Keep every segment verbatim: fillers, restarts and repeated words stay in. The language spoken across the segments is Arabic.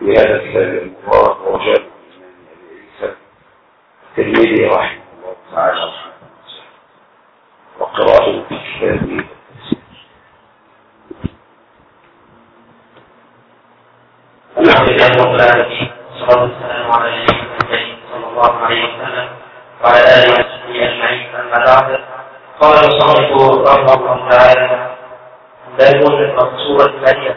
في هذا الكتاب المبارك وجاب الإمام أبي عيسى الترمذي رحمه الله تعالى وقراءته في كتابه. الحمد لله رب العالمين والصلاة والسلام على نبينا محمد صلى الله عليه وسلم وعلى آله وصحبه أجمعين. أما بعد، قال المصنف رحمه الله تعالى: باب مقصورة مريم.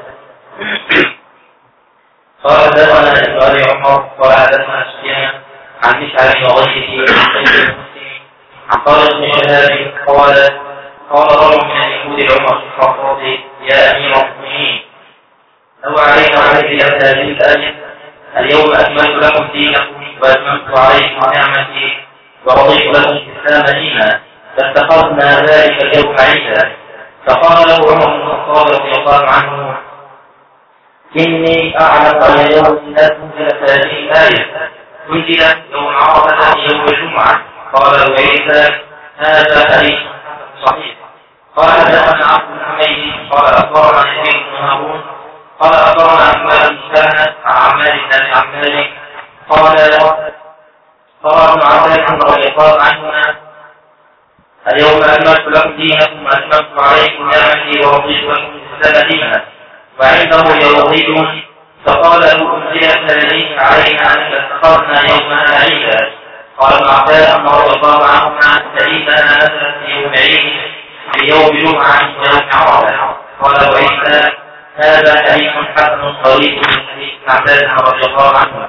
قال حدثنا ابن ابي عمر قال حدثنا سفيان عن مسعر وغيره عن سيد المسلم عن طارق بن شهاب قال قال رجل من اليهود لعمر بن الخطاب: يا امير المؤمنين، لو علينا هذه الآية: اليوم أكملت لكم دينكم وأتممت عليكم نعمتي ورضيت لكم الإسلام دينا، فاتخذنا ذلك اليوم عيدا. فقال له عمر بن الخطاب رضي الله عنه: إني أعلم أن يوم أنزلت هذه الآية أنزلت يوم عرفة يوم الجمعة. قال أبو عيسى: هذا حديث صحيح. قال حدثنا عبد بن حميد قال أخبرنا يزيد بن هارون قال أخبرنا أحمد بن سهل عن عمار بن عمار قال قال ابن عباس رضي الله عنهما: اليوم أكملت لكم دينكم وأتممت عليكم نعمتي ورضيت لكم الإسلام دينا. وعنده يزيد فقال له: أنزلت هذه علينا أن اتخذنا يومها عيدا. قال ابن عباس رضي الله عنهما: فإنها نزلت في يوم عيد في يوم جمعة ويوم عرفة. قال أبو عيسى: هذا حديث حسن صريح من حديث ابن عباس رضي الله عنه.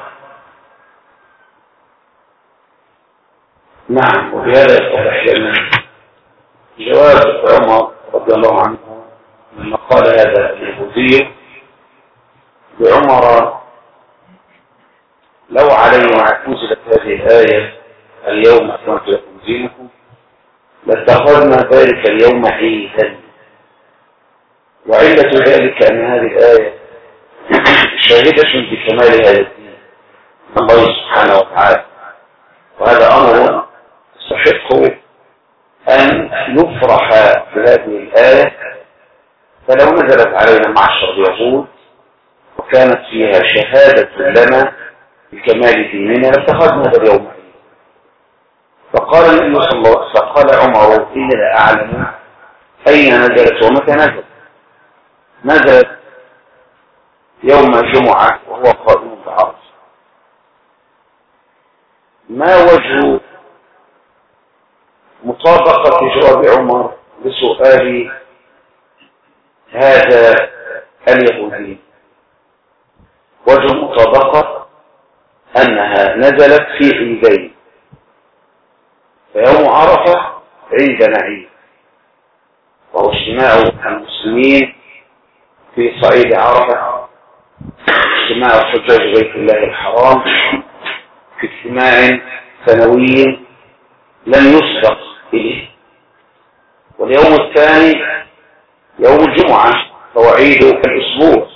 نعم. وبهذا يتضح لنا جواز عمر رضي الله عنه لما قال هذا اليهودي لعمر: لو علينا أنزلت هذه الآية اليوم أكملت لكم دينكم لاتخذنا ذلك اليوم عيدا. وعلة ذلك أن هذه الآية شاهدة بكمال هذا الدين الله سبحانه وتعالى، وهذا أمر يستحق أن نفرح بهذه الآية. فلو نزلت علينا معشر اليهود وكانت فيها شهادة لنا بكمال ديننا لاتخذنا هذا اليوم. فقال النبي صلى الله عليه وسلم: فقال عمر: إني لا أعلم أين نزلت ومتى نزلت. نزلت يوم الجمعة وهو قائم بعرض. ما وجه مطابقة جواب عمر لسؤال هذا اليهودي؟ وجه المطابقة أنها نزلت في عيدين، فيوم عرفة عيدنا عيد وهو اجتماع المسلمين في صعيد عرفة، اجتماع حجاج بيت الله الحرام في اجتماع سنوي لم يسبق إليه. واليوم الثاني يوم الجمعة فهو عيد الأسبوع.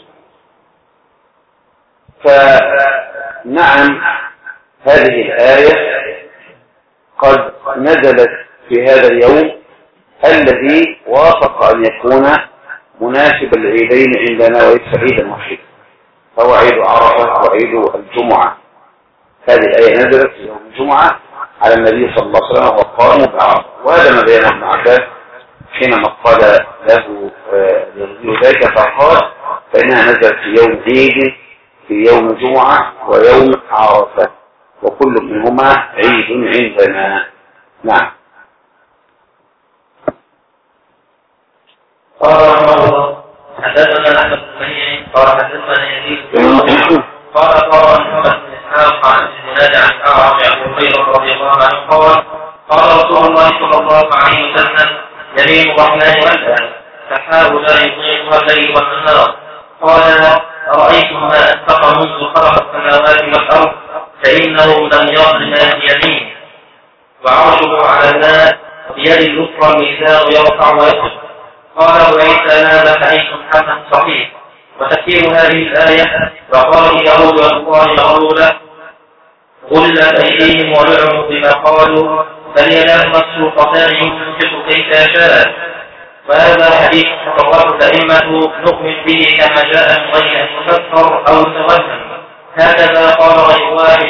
فنعم هذه الآية قد نزلت في هذا اليوم الذي وافق أن يكون مناسب العيدين عندنا وليس عيدا واحدا، فهو عيد عرفة وعيد الجمعة. هذه الآية نزلت في يوم الجمعة على النبي صلى الله عليه وسلم وقام بعرفة. وهذا ما بين ابن عباس حينما قال له ذلك فقال: فإنها نزلت في يوم عيد في يوم الجمعة ويوم عرفة وكل منهما عيد عندنا. نعم. قال رحمه الله: حدثنا احمد بن منيع قال حدثنا يزيد بن قال قال محمد بن اسحاق عن الزناد عن اعرج ابو هريره رضي الله عنه قال قال رسول الله صلى الله عليه وسلم: يمين الرحمن والآن سحاب لا يضيقها الليل والنهار. قال: أرأيتم ما أنفق منذ خلق السماوات والأرض فإنه لم يظلم اليمين وعرشه على الماء بيد اليسرى الميزان يرفع ويخفض. قال أبو عيسى: هذا حديث حسن صحيح. وتفسير هذه الآية: وقال اليهود والله مغلولة غلت أيديهم ولعنوا بما قالوا بل يداه مبسوطتان ينفق كيف يشاء. وهذا حديث تطرقت الأئمة نؤمن به كما جاء من غير أن يفسر أو يتوهم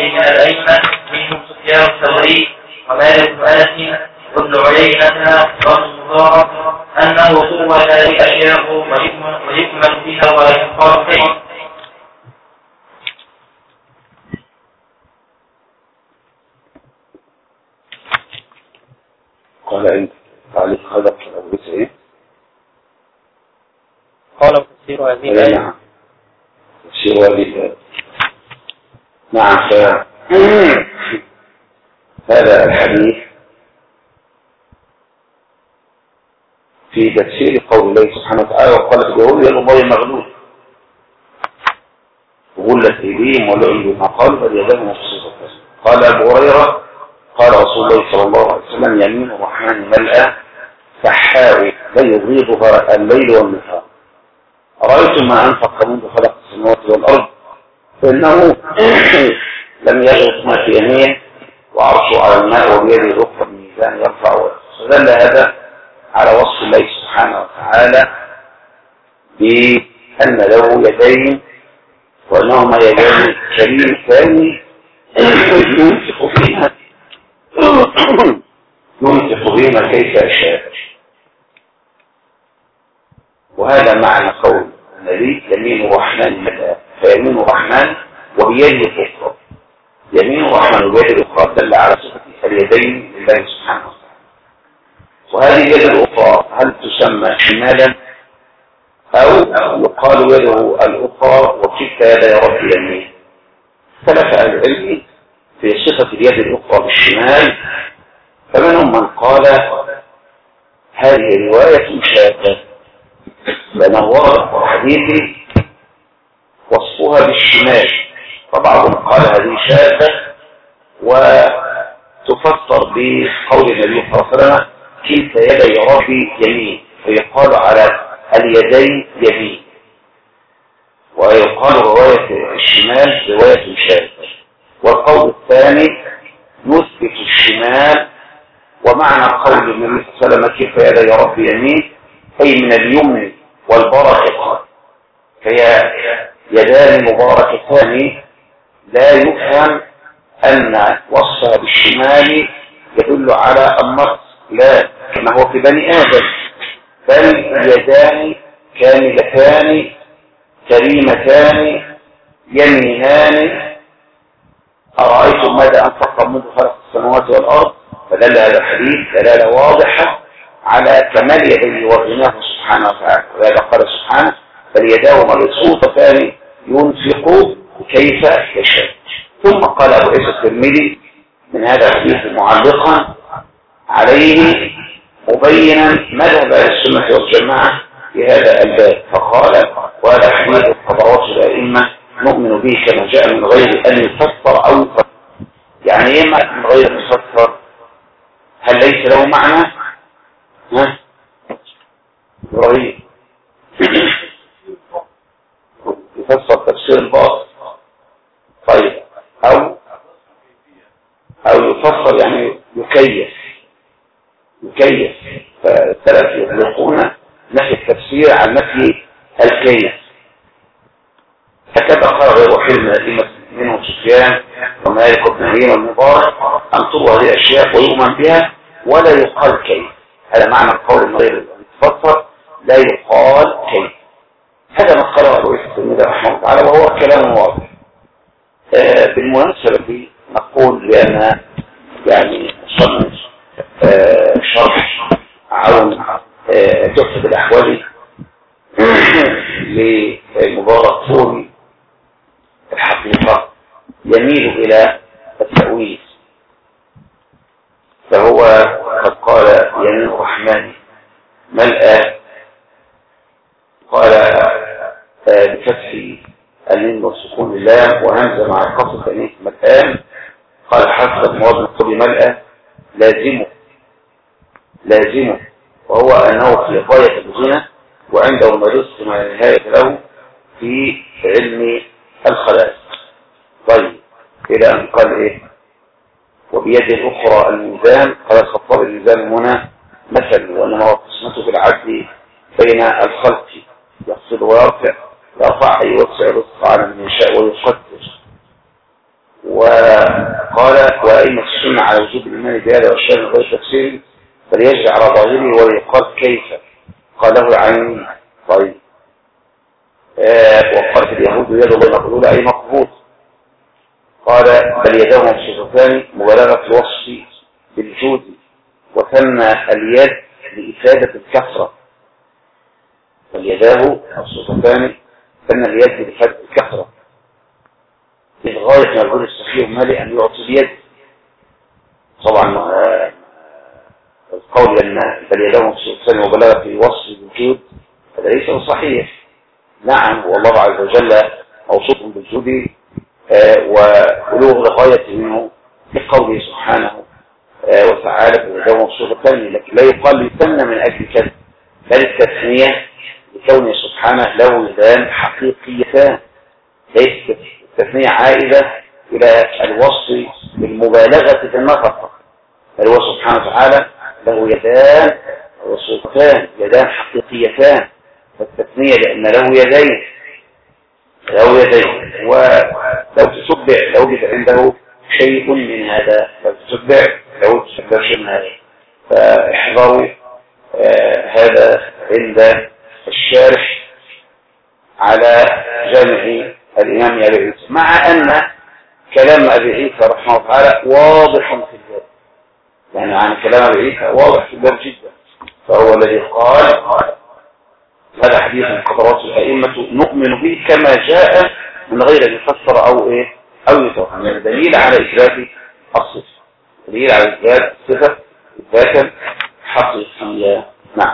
من الأئمة منهم سفيان الثوري ومالك بن أنس وابن عيينة وابن مبارك أنه طول هذه الأشياء ويكمل فيها ولا يقال كيف. قال انت تعليق هذا أبو سعيد قال تفسير هذه الآية. نعم تفسير هذه الآية. نعم هذا الحديث في تفسير قول الله سبحانه وتعالى وقالت اليهود يد الله مغلول وغلت ايديهم ولعنوا بما قالوا بل يداه مبسوطتان. قال ابو هريره قال رسول الله صلى الله عليه وسلم يمين الرحمن ملأى سحاء لا يغيضها الليل والنهار أرأيتم ما أنفق منذ خلق السماوات والأرض فإنه لم يغط ما في يمين وعرشه على الماء وبيده الأخرى الميزان يرفع فدل هذا على وصف الله سبحانه وتعالى بأن له يدين وأنهما يدين كريمتان ينفق فيها ينفق بهما كيف يشاء. وهذا معنى قول النبي يمين الرحمن ملأى فيمين الرحمن وبيده الأخرى يمين الرحمن وبيده الأخرى دل على صفة اليدين لله سبحانه وتعالى. وهذه اليد الأخرى هل تسمى شمالا أو يقال يده الأخرى وكلتا يدي رب يمين؟ اختلف أهل العلم في صفة اليد الأخرى بالشمال فمنهم من قال هذه رواية شاذة لأنه ورد حديث وصفها بالشمال فبعضهم قال هذه شاذة وتفسر بقول النبي صلى الله عليه وسلم كلتا يدي ربي يمين فيقال على اليدين يمين ويقال رواية الشمال رواية شاذة. والقول الثاني يثبت الشمال ومعنى قول النبي صلى الله عليه وسلم كيف يدي ربي يمين أي من اليمن والبركة فهي يدان مباركتان لا يفهم أن وصفها بالشمال يدل على النقص لا كما هو في بني آدم بل يدان كاملتان كريمتان يمينان أرأيتم ماذا أنفق منذ خلق السماوات والأرض فدل هذا الحديث دلالة واضحة على كمال يديه وغناه سبحانه وتعالى. وهذا قال سبحانه فليداه مبسوطتان ينفق كيف يشاء. ثم قال أبو عيسى الترمذي من هذا الحديث معلقا عليه مبينا مذهب أهل السنة والجماعة في هذا الباب فقال وهذا حديث الحضرات الأئمة نؤمن به كما جاء من غير أن يفسر أو يفسر. يعني ايه من غير أن يفسر؟ هل ليس له معنى؟ ها؟ رهيب يفسر تفسير الباطل طيب أو أو يفسر يعني يكيف يكيف فالثلاث يطلقون نفي التفسير عن نفي الكيف. هكذا قال غير واحد من الأئمة منهم سفيان ومالك بن عيينة والمبارك أن تروى هذه الأشياء ويؤمن بها ولا يقال كيف. هذا معنى القول من غير أن يتفسر لا يقال كيف. هذا ما قاله أبو عيسى الترمذي رحمه الله تعالى وهو كلام واضح. آه بالمناسبة نقول بأن يعني صنف آه شرح عون آه تحفة الأحوالي لمبارك فوري الحقيقة يميل إلى التأويل فهو قد قال يمين الرحمن ملأى قال بفتح الميم وسكون اللام وهمزة مع القصر تأنيث ملآن قال حسب موازن قول ملأى لازمه لازمه وهو أنه في غاية الغنى وعنده المرض ما نهاية له في علم الخلاق. طيب إلى أن قال إيه وبيد الأخرى الميزان قال الخطاب الميزان هنا مثل وأنما هو قسمته بالعدل بين الخلق يقصد ويرفع يرفع يوسع الرزق على من يشاء ويقدر وهذا على وجوب الإيمان بهذا والشيء من غير تفسير فليجري على ظاهره وليقال كيف قاله العيني. طيب آه وقالت اليهود يد الله مغلولة أي مقبوض. قال بل يداه مبسوطتان مبالغة في الوصف بالجود وثنى اليد لإفادة الكثرة. بل يداه مبسوطتان ثنى اليد لإفادة الكثرة للغاية ما يقول السخير مالي أن يعطي اليد. طبعا آه القول أن بل يداه مبسوطتان مبالغة في وصف بالجود هذا ليس صحيح. نعم والله عز وجل موصوف بالجود آه وبلوغ الغاية منه في قوله سبحانه آه وتعالى بل مبسوطتان، لكن لا يقال يثنى من أجل كذا، بل التثنية لكونه سبحانه له يدان حقيقيتان، ليست التثنية عائدة إلى الوصف بالمبالغة في النفقة، بل هو سبحانه وتعالى له يدان وسلطان يدان حقيقيتان، فالتثنية لأن له يدين له يدين ولو تتبع لو وجد عنده شيء من هذا لو تتبع لو تتبع شيء من هذا فاحذروا آه هذا عند الشارح على جامع الإمام أبي عيسى، مع أن كلام أبي عيسى رحمه الله تعالى واضح في الباب، يعني عن كلام أبي عيسى واضح في الباب جدا، فهو الذي قال هذا حديث من قدرات الأئمة نؤمن به كما جاء من غير أن يفسر أو إيه أو يتوهم، يعني دليل على إثبات الصفة، دليل على إثبات الصفة إثباتا حقيقيا. نعم.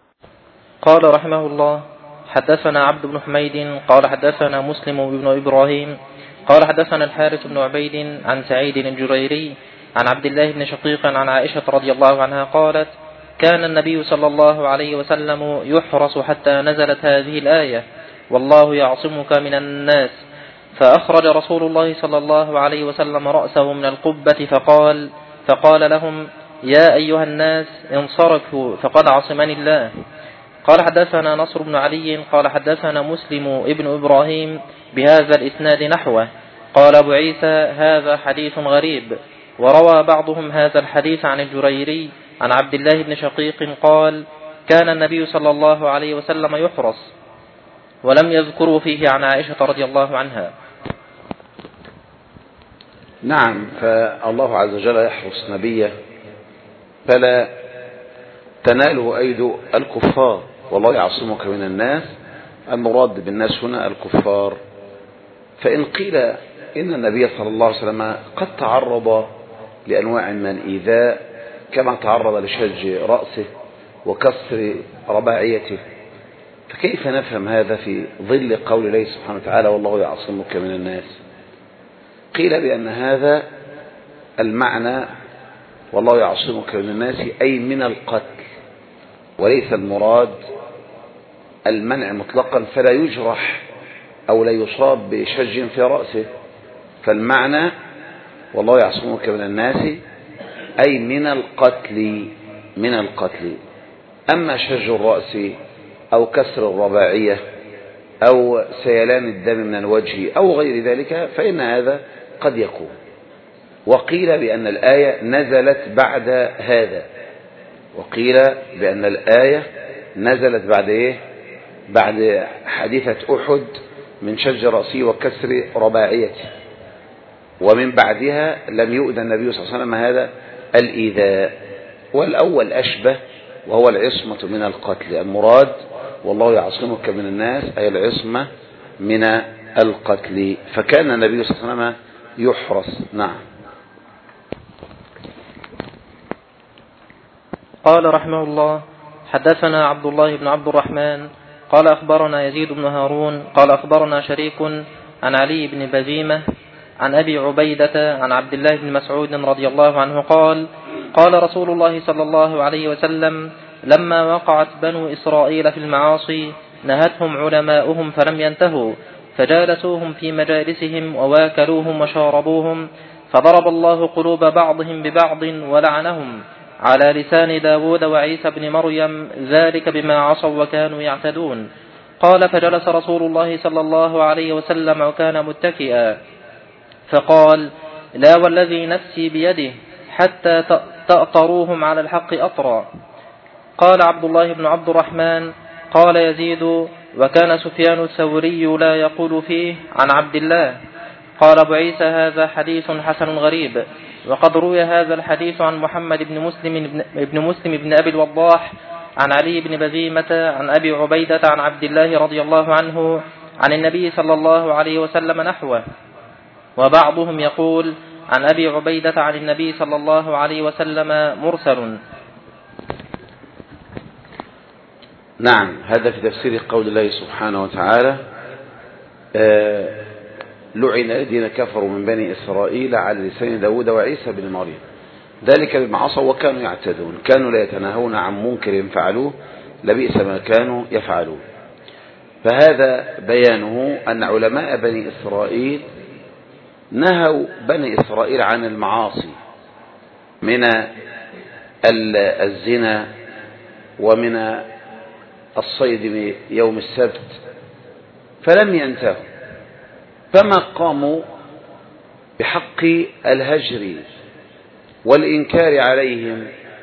قال رحمه الله حدثنا عبد بن حميد قال حدثنا مسلم بن إبراهيم قال حدثنا الحارث بن عبيد عن سعيد الجريري عن عبد الله بن شقيق عن عائشة رضي الله عنها قالت كان النبي صلى الله عليه وسلم يحرس حتى نزلت هذه الآية والله يعصمك من الناس، فأخرج رسول الله صلى الله عليه وسلم رأسه من القبة فقال فقال لهم يا أيها الناس انصرفوا فقد عصمني الله. قال حدثنا نصر بن علي قال حدثنا مسلم ابن إبراهيم بهذا الإسناد نحوه. قال أبو عيسى هذا حديث غريب، وروى بعضهم هذا الحديث عن الجريري عن عبد الله بن شقيق قال كان النبي صلى الله عليه وسلم يحرس، ولم يذكروا فيه عن عائشة رضي الله عنها. نعم، فالله عز وجل يحرس نبيه فلا تناله أيد الكفار، والله يعصمك من الناس، المراد بالناس هنا الكفار. فإن قيل إن النبي صلى الله عليه وسلم قد تعرض لأنواع من الإيذاء كما تعرض لشج رأسه وكسر رباعيته، فكيف نفهم هذا في ظل قول الله سبحانه وتعالى والله يعصمك من الناس؟ قيل بأن هذا المعنى والله يعصمك من الناس أي من القتل، وليس المراد المنع مطلقا فلا يجرح أو لا يصاب بشج في رأسه، فالمعنى والله يعصمك من الناس أي من القتل من القتل. أما شج الرأس أو كسر الرباعية أو سيلان الدم من الوجه أو غير ذلك فإن هذا قد يكون. وقيل بأن الآية نزلت بعد هذا، وقيل بأن الآية نزلت بعد إيه؟ بعد حادثة أحد من شج رأسه وكسر رباعيته، ومن بعدها لم يؤذى النبي صلى الله عليه وسلم هذا الإيذاء. والأول أشبه وهو العصمة من القتل، المراد والله يعصمك من الناس أي العصمة من القتل، فكان النبي صلى الله عليه وسلم يحرس. نعم. قال رحمه الله حدثنا عبد الله بن عبد الرحمن قال أخبرنا يزيد بن هارون قال أخبرنا شريك عن علي بن بزيمة عن أبي عبيدة عن عبد الله بن مسعود رضي الله عنه قال قال رسول الله صلى الله عليه وسلم لما وقعت بنو إسرائيل في المعاصي نهتهم علماؤهم فلم ينتهوا، فجالسوهم في مجالسهم وواكلوهم وشاربوهم، فضرب الله قلوب بعضهم ببعض ولعنهم على لسان داود وعيسى بن مريم، ذلك بما عصوا وكانوا يعتدون. قال فجلس رسول الله صلى الله عليه وسلم وكان متكئا فقال لا والذي نفسي بيده حتى تأطروهم على الحق أطرا. قال عبد الله بن عبد الرحمن قال يزيد: وكان سفيان الثوري لا يقول فيه عن عبد الله. قال أبو عيسى: هذا حديث حسن غريب. وقد روي هذا الحديث عن محمد بن مسلم بن مسلم بن أبي الوضاح عن علي بن بزيمة عن أبي عبيدة عن عبد الله رضي الله عنه عن النبي صلى الله عليه وسلم نحوه. وبعضهم يقول عن أبي عبيدة عن النبي صلى الله عليه وسلم مرسل. نعم، هذا في تفسير قول الله سبحانه وتعالى: آه لعن الذين كفروا من بني إسرائيل على لسان داود وعيسى بن مريم ذلك بما عصوا وكانوا يعتدون كانوا لا يتناهون عن منكر فعلوه لبئس ما كانوا يفعلون. فهذا بيانه أن علماء بني إسرائيل نهوا بني إسرائيل عن المعاصي من الزنا ومن الصيد يوم السبت، فلم ينتهوا، فما قاموا بحق الهجر والإنكار عليهم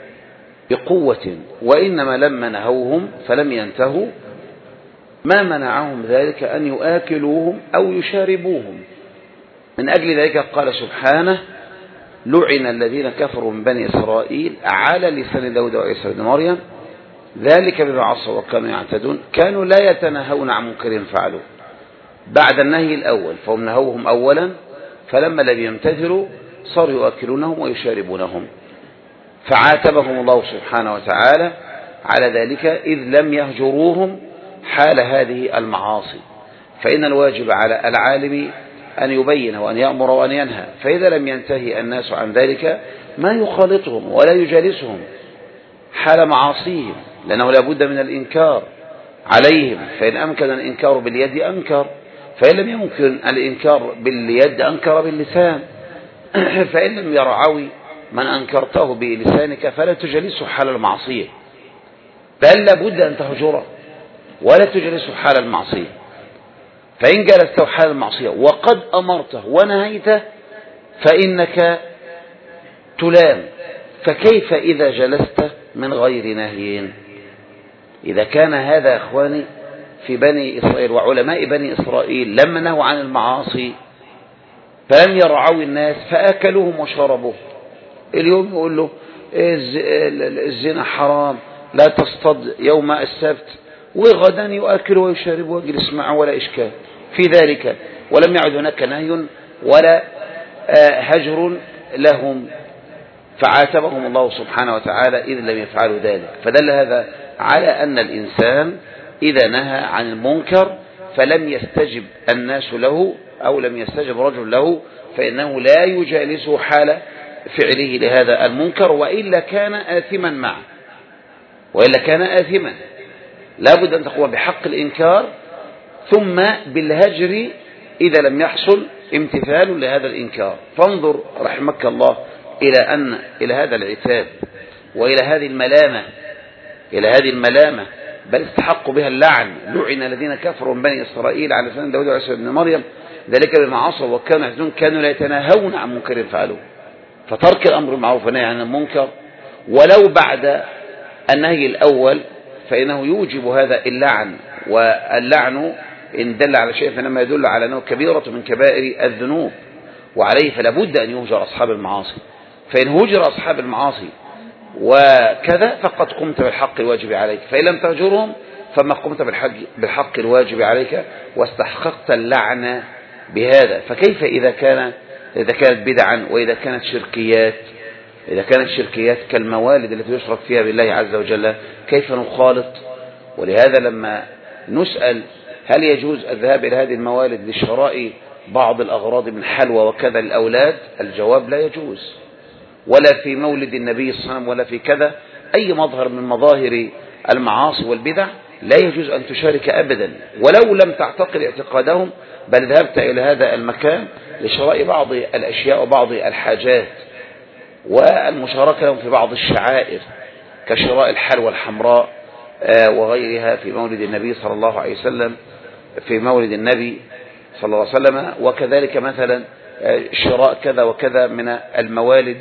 بقوة، وإنما لما نهوهم فلم ينتهوا ما منعهم ذلك أن يؤكلوهم أو يشاربوهم. من أجل ذلك قال سبحانه: لعن الذين كفروا من بني إسرائيل على لسان داود وعيسى بن مريم ذلك بما عصوا وكانوا يعتدون كانوا لا يتناهون عن منكر فعلوه. بعد النهي الأول فهم نهوهم أولا، فلما لم يمتثلوا صاروا يؤكلونهم ويشاربونهم، فعاتبهم الله سبحانه وتعالى على ذلك إذ لم يهجروهم حال هذه المعاصي. فإن الواجب على العالم أن يبين وأن يأمر وأن ينهى، فإذا لم ينتهي الناس عن ذلك ما يخالطهم ولا يجالسهم حال معاصيهم، لأنه لا بد من الإنكار عليهم. فإن أمكن الإنكار باليد أنكر، فإن لم يمكن الإنكار باليد أنكر باللسان. فإن لم يرعوي من أنكرته بلسانك فلا تجلسه حال المعصية، بل لابد أن تهجره ولا تجلسه حال المعصية. فإن جلسته حال المعصية وقد أمرته ونهيته فإنك تلام. فكيف إذا جلست من غير نهي؟ إذا كان هذا أخواني في بني إسرائيل وعلماء بني إسرائيل لما نهوا عن المعاصي فلم يرعوا الناس فأكلوهم وشربوهم. اليوم يقول له الزنا حرام، لا تصطد يوم السبت، وغدا يؤكل ويشرب ويجلس معه ولا إشكال في ذلك، ولم يعد هناك نهي ولا هجر لهم، فعاتبهم الله سبحانه وتعالى إذ لم يفعلوا ذلك. فدل هذا على أن الإنسان إذا نهى عن المنكر فلم يستجب الناس له أو لم يستجب رجل له فإنه لا يجالسه حال فعله لهذا المنكر، وإلا كان آثما معه، وإلا كان آثما. لا بد أن تقوم بحق الإنكار ثم بالهجر إذا لم يحصل امتثال لهذا الإنكار. فانظر رحمك الله إلى أن إلى هذا العتاب وإلى هذه الملامة إلى هذه الملامة بل استحقوا بها اللعن. لعن الذين كفروا من بني إسرائيل على لسان داود وعيسى بن مريم ذلك بما عصوا وكانوا يعتدون كانوا لا يتناهون عن منكر فعلوه. فترك الأمر بالمعروف والنهي عن المنكر ولو بعد النهي الأول فإنه يوجب هذا اللعن، واللعن إن دل على شيء فإنما يدل على أنه كبيرة من كبائر الذنوب، وعليه فلا بد أن يهجر أصحاب المعاصي. فإن هجر أصحاب المعاصي وكذا فقد قمت بالحق الواجب عليك، فإن لم تهجرهم فما قمت بالحق, بالحق الواجب عليك واستحققت اللعنة بهذا. فكيف إذا كان إذا كانت بدعا وإذا كانت شركيات إذا كانت شركيات كالموالد التي يشرك فيها بالله عز وجل كيف نخالط؟ ولهذا لما نسأل هل يجوز الذهاب إلى هذه الموالد لشراء بعض الأغراض من حلوى وكذا للأولاد، الجواب لا يجوز. ولا في مولد النبي صلى الله عليه وسلم ولا في كذا أي مظهر من مظاهر المعاصي والبدع لا يجوز أن تشارك أبدا ولو لم تعتقد اعتقادهم، بل ذهبت إلى هذا المكان لشراء بعض الأشياء وبعض الحاجات والمشاركة لهم في بعض الشعائر كشراء الحلوى الحمراء وغيرها في مولد النبي صلى الله عليه وسلم في مولد النبي صلى الله عليه وسلم، وكذلك مثلا شراء كذا وكذا من الموالد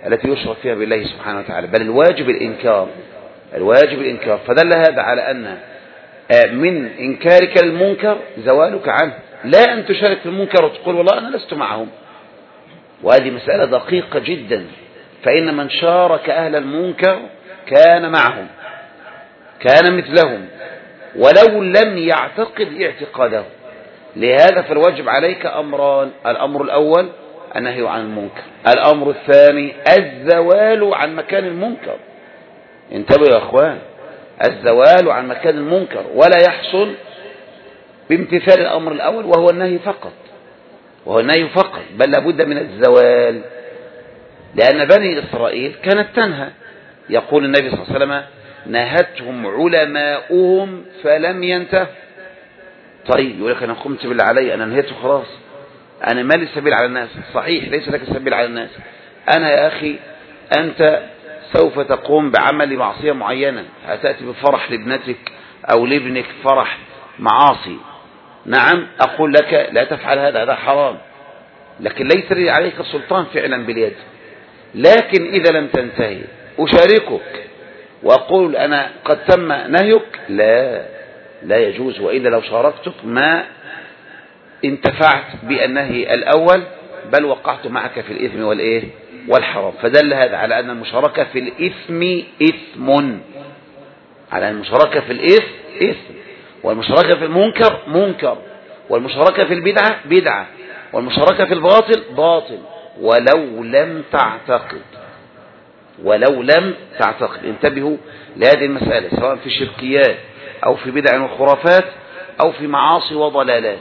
التي يشرك فيها بالله سبحانه وتعالى، بل الواجب الإنكار، الواجب الإنكار. فدل هذا على أن من إنكارك للمنكر زوالك عنه، لا أن تشارك في المنكر وتقول والله أنا لست معهم. وهذه مسألة دقيقة جدا، فإن من شارك أهل المنكر كان معهم، كان مثلهم ولو لم يعتقد اعتقاده. لهذا فالواجب عليك أمران: الأمر الأول النهي عن المنكر، الأمر الثاني الزوال عن مكان المنكر. انتبهوا يا أخوان، الزوال عن مكان المنكر، ولا يحصل بامتثال الأمر الأول وهو النهي فقط، وهو النهي فقط، بل لابد من الزوال. لأن بني إسرائيل كانت تنهى، يقول النبي صلى الله عليه وسلم: نهتهم علماؤهم فلم ينتهوا. طيب يقول لك أنا قمت بالله علي، أنا نهيته خلاص، أنا ما لي سبيل على الناس. صحيح ليس لك سبيل على الناس. أنا يا أخي أنت سوف تقوم بعمل معصية معينة، هتأتي بفرح لابنتك أو لابنك، فرح معاصي، نعم أقول لك لا تفعل هذا، هذا حرام، لكن ليس لي عليك سلطان فعلا باليد. لكن إذا لم تنتهي أشاركك وأقول أنا قد تم نهيك، لا لا يجوز، وإلا لو شاركتك ما انتفعت بالنهي الأول، بل وقعت معك في الإثم والإيه والحرام. فدل هذا على أن المشاركة في الإثم إثم، على أن المشاركة في الإثم إثم، والمشاركة في المنكر منكر، والمشاركة في البدعة بدعة، والمشاركة في الباطل باطل، ولو لم تعتقد، ولو لم تعتقد. انتبهوا لهذه المسألة، سواء في شركيات أو في بدع وخرافات أو في معاصي وضلالات.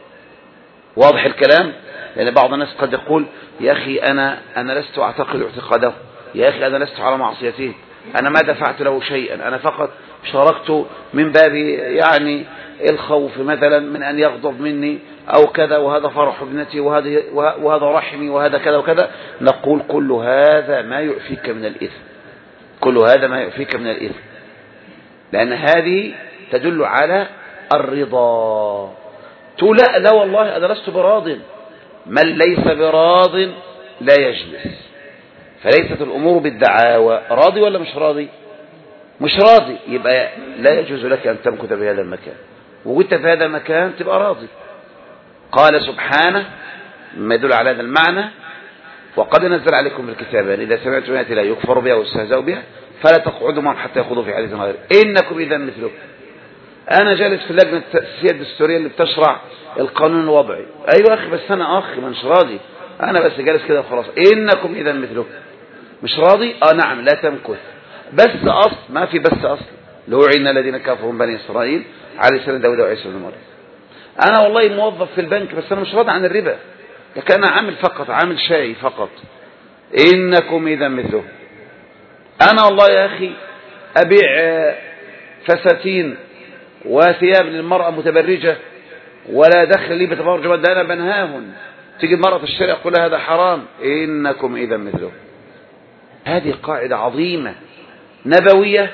واضح الكلام؟ لأن بعض الناس قد يقول: يا أخي أنا أنا لست أعتقد اعتقاده، يا أخي أنا لست على معصيته، أنا ما دفعت له شيئا، أنا فقط شاركت من باب يعني الخوف مثلا من أن يغضب مني أو كذا، وهذا فرح ابنتي، وهذا وهذا رحمي، وهذا كذا وكذا. نقول كل هذا ما يؤفيك من الإثم، كل هذا ما يؤفيك من الإثم، لأن هذه تدل على الرضا. تقول لا لا والله أنا لست براض، من ليس براض لا يجلس. فليست الأمور بالدعاوى، راضي ولا مش راضي؟ مش راضي، يبقى لا يجوز لك أن تمكث في هذا المكان. وجدت في هذا المكان تبقى راضي. قال سبحانه ما يدل على هذا المعنى: وقد نزل عليكم الكتاب إذا سمعتم آيات لا يكفر بها ويستهزأ بها فلا تقعدوا معهم حتى يخوضوا في حديث غيره إنكم إذا مثلهم. أنا جالس في اللجنة التأسيسية الدستورية اللي بتشرع القانون الوضعي. أيوة أخي، بس أنا أخ مش راضي، أنا بس جالس كده وخلاص. إنكم إذا مثلهم. مش راضي؟ آه نعم، لا تمكث. بس أصل، ما في بس أصل. لوعن الذين كفروا من بني إسرائيل على لسان داود وعيسى بن مريم. أنا والله موظف في البنك بس أنا مش راضي عن الربا، لكن أنا عامل فقط، عامل شاي فقط. إنكم إذا مثلهم. أنا والله يا أخي أبيع فساتين وثياب للمرأة متبرجة ولا دخل لي بتبرج، ده أنا بنهاهن. تيجي المرأة في الشارع يقول هذا حرام. إنكم إذا مثلهم. هذه قاعدة عظيمة نبوية،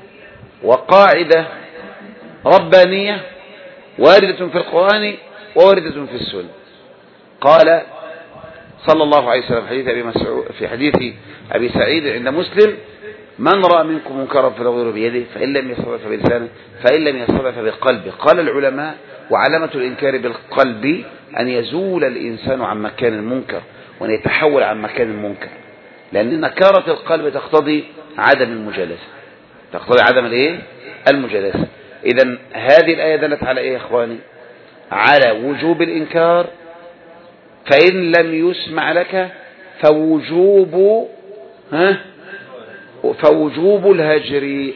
وقاعدة ربانية واردة في القرآن وواردة في السنة. قال صلى الله عليه وسلم في حديث أبي مسعود في حديث أبي سعيد عند مسلم: من رأى منكم منكرا فليغيره بيده فإن لم يستطع فبلسانه فإن لم يستطع فبقلبه. قال العلماء: وعلامة الإنكار بالقلب أن يزول الإنسان عن مكان المنكر وأن يتحول عن مكان المنكر، لأن نكارة القلب تقتضي عدم المجالسة، تقتضي عدم الايه المجالسة. إذا هذه الآية دلت على إيه يا إخواني؟ على وجوب الإنكار، فإن لم يسمع لك فوجوب ها فوجوب الهجر،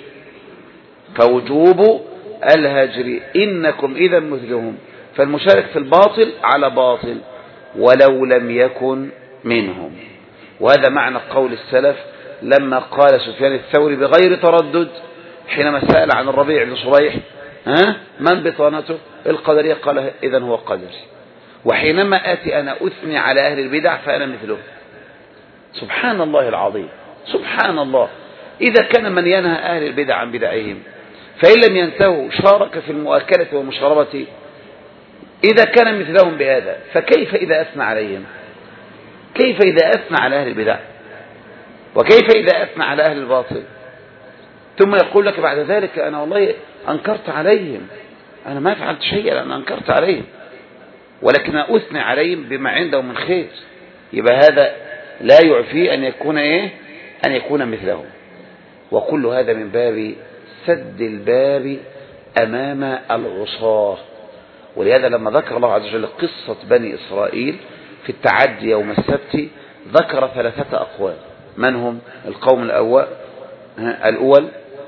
فوجوب الهجر. إنكم إذا مثلهم. فالمشارك في الباطل على باطل ولو لم يكن منهم. وهذا معنى قول السلف لما قال سفيان الثوري بغير تردد حينما سأل عن الربيع بن صبيح: ها من بطانته؟ القدرية. قال: إذن هو قدر. وحينما آتي أنا أثني على أهل البدع فأنا مثله. سبحان الله العظيم، سبحان الله. إذا كان من ينهى أهل البدع عن بدعهم فإن لم ينتهوا شارك في المؤكلة والمشاربة، إذا كان مثلهم بهذا فكيف إذا أثنى عليهم؟ كيف إذا أثنى على أهل البدع؟ وكيف إذا أثنى على أهل الباطل ثم يقول لك بعد ذلك أنا والله أنكرت عليهم، أنا ما فعلت شيئا، أنا أنكرت عليهم، ولكن أثني عليهم بما عنده من خير، يبقى هذا لا يعفي أن يكون إيه؟ أن يكون مثلهم. وكل هذا من باب سد الباب أمام العصاة. ولهذا لما ذكر الله عز وجل قصة بني إسرائيل في التعدي يوم السبت ذكر ثلاثة أقوال. من هم؟ القوم الأول الأول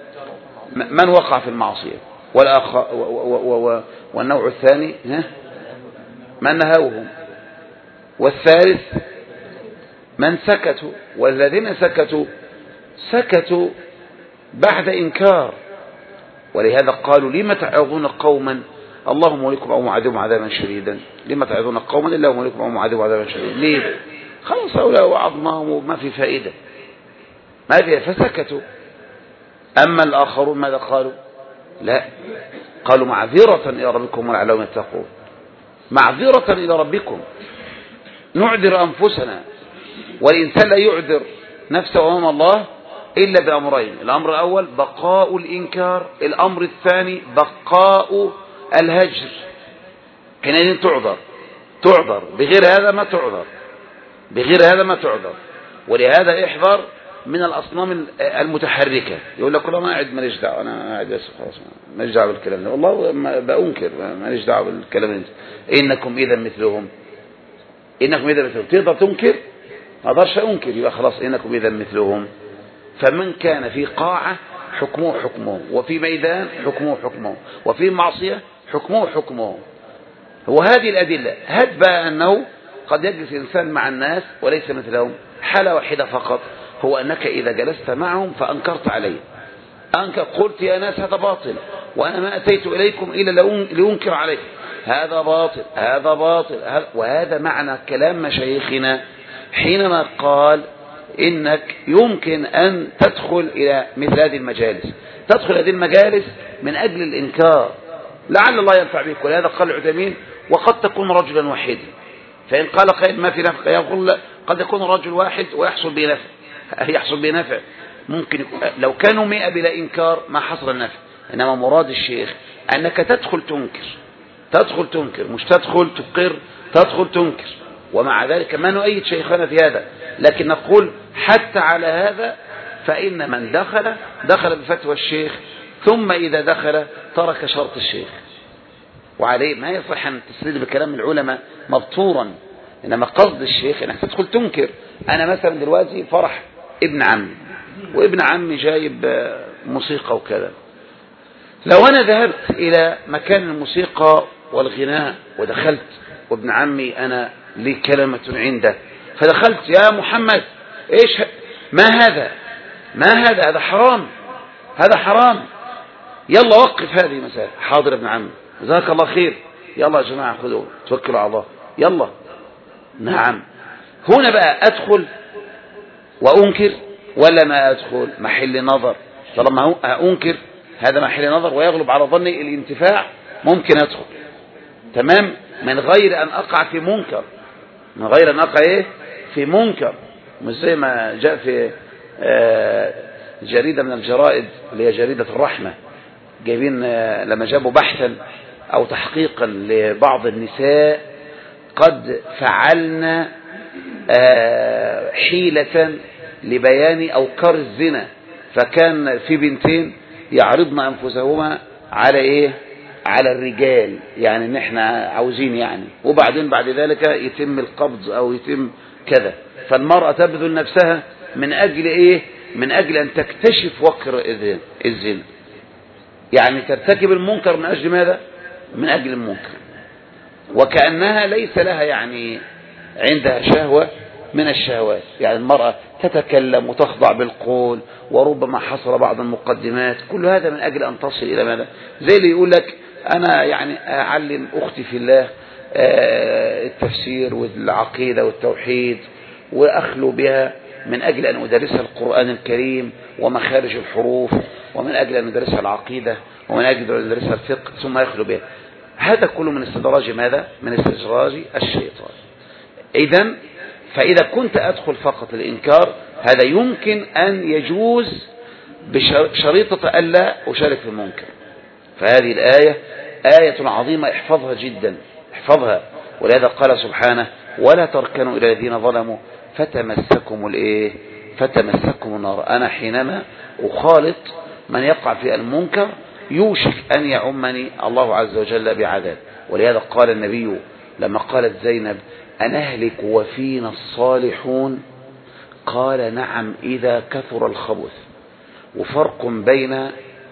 من وقع في المعصية، والآخر والنوع الثاني من نهوهم، والثالث من سكتوا، والذين سكتوا سكتوا بعد إنكار. ولهذا قالوا لما تعظون قوما اللهم وليكم أو معذبهم عذابا شديدا، لما تعظون قوما إلا هم وليكم أو معذبهم عذابا شديدا. ليه؟ خلاص هؤلاء وعظناهم وما في فائدة، ما في، فسكتوا. أما الآخرون ماذا قالوا؟ لا، قالوا معذرة إلى ربكم ولعلهم يتقون، معذرة إلى ربكم، نعذر أنفسنا. والإنسان لا يعذر نفسه أمام الله إلا بأمرين: الأمر الأول بقاء الإنكار، الأمر الثاني بقاء الهجر. حينئذ تعذر تعذر بغير هذا ما تعذر، بغير هذا ما تعذر. ولهذا احذر من الأصنام المتحركة، يقول لك والله ما قاعد ماليش دعوة، أنا قاعد بس خلاص ماليش دعوة بالكلام ده، والله بأنكر ماليش دعوة بالكلام ده. إنكم إذا مثلهم، إنكم إذا مثلهم. تقدر تنكر؟ ما أقدرش أنكر، يبقى خلاص إنكم إذا مثلهم. فمن كان في قاعة حكمه حكمه، وفي ميدان حكمه حكمه، وفي معصية حكمه حكمه. وهذه الأدلة هد بقى أنه قد يجلس إنسان مع الناس وليس مثلهم، حالة واحدة فقط، هو أنك إذا جلست معهم فأنكرت عليه، أنك قلت يا ناس هذا باطل، وأنا ما أتيت إليكم إلا لأنكر عليه، هذا باطل هذا باطل. وهذا معنى كلام مشايخنا حينما قال إنك يمكن أن تدخل إلى مثل هذه المجالس، تدخل هذه المجالس من أجل الإنكار لعل الله ينفع بك. ولهذا قال العثيمين وقد تكون رجلا واحدا، فإن قال قائل ما في نفع، يقول قد يكون رجل واحد ويحصل به نفع، يحصل به نفع ممكن لو كانوا مئة بلا إنكار ما حصل النفع. إنما مراد الشيخ أنك تدخل تنكر، تدخل تنكر، مش تدخل تقر، تدخل تنكر. ومع ذلك ما نؤيد شيخنا في هذا، لكن نقول حتى على هذا فإن من دخل دخل بفتوى الشيخ، ثم إذا دخل ترك شرط الشيخ. وعليه ما يصح أن تسريد بكلام العلماء مبتورا، إنما قصد الشيخ أنك تدخل تنكر. أنا مثلا دلوقتي فرح ابن عمي، وابن عمي جايب موسيقى وكذا، لو أنا ذهبت إلى مكان الموسيقى والغناء ودخلت، وابن عمي أنا لي كلمة عنده، فدخلت يا محمد إيش ما هذا ما هذا هذا حرام، هذا حرام، يلا وقف هذه مسألة. حاضر ابن عمي جزاك الله خير، يلا يا جماعة خذوا توكلوا على الله، يلا. نعم، هنا بقى أدخل وأنكر ولا ما أدخل؟ محل نظر. طالما أنكر هذا محل نظر ويغلب على ظني الانتفاع، ممكن أدخل تمام من غير أن أقع في منكر، من غير أن أقع إيه في منكر. مش زي ما جاء في جريدة من الجرائد اللي هي جريدة الرحمة، جايبين لما جابوا بحثا أو تحقيقا لبعض النساء قد فعلنا حيلة لبيان أوكار الزنا، فكان في بنتين يعرضن أنفسهما على إيه على الرجال، يعني ان احنا عاوزين يعني، وبعدين بعد ذلك يتم القبض او يتم كذا. فالمرأة تبذل نفسها من اجل ايه من اجل ان تكتشف وقر الزنا، يعني ترتكب المنكر من اجل ماذا؟ من اجل المنكر، وكأنها ليس لها يعني عندها شهوة من الشهوات. يعني المرأة تتكلم وتخضع بالقول، وربما حصل بعض المقدمات، كل هذا من أجل أن تصل إلى ماذا؟ زي اللي يقول لك أنا يعني أعلم أختي في الله التفسير والعقيدة والتوحيد، وأخلو بها من أجل أن أدرسها القرآن الكريم ومخارج الحروف، ومن أجل أن أدرسها العقيدة، ومن أجل أن أدرسها الفقه، ثم يخلو بها. هذا كله من استدراج ماذا؟ من استدراج الشيطان. إذن فإذا كنت أدخل فقط الإنكار هذا يمكن أن يجوز بشريطة ألا أشارك في المنكر. فهذه الآية آية عظيمة، احفظها جدا، احفظها. ولهذا قال سبحانه ولا تركنوا إلى الذين ظلموا فتمسكم الإيه فتمسكم النار. أنا حينما أخالط من يقع في المنكر يوشك أن يعمني الله عز وجل بعذاب. ولهذا قال النبي لما قالت زينب أنهلك وفينا الصالحون قال نعم إذا كثر الخبث. وفرق بين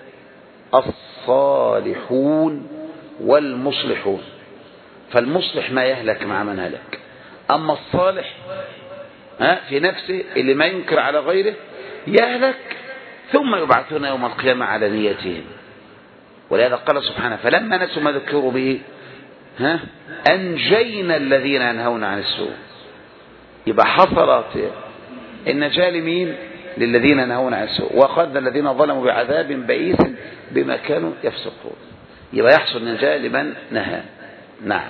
الصالحون والمصلحون، فالمصلح ما يهلك مع من هلك، أما الصالح ها في نفسه اللي ما ينكر على غيره يهلك ثم يبعثون يوم القيامة على نيتهم. ولهذا قال سبحانه فلما نسوا ما ذكروا به ها أنجينا الذين ينهون عن السوء. يبقى حصلت النجاة لمين؟ للذين ينهون عن السوء، وأخذنا الذين ظلموا بعذاب بئيس بما كانوا يفسقون. يبقى يحصل نجاة لمن نهى. نعم.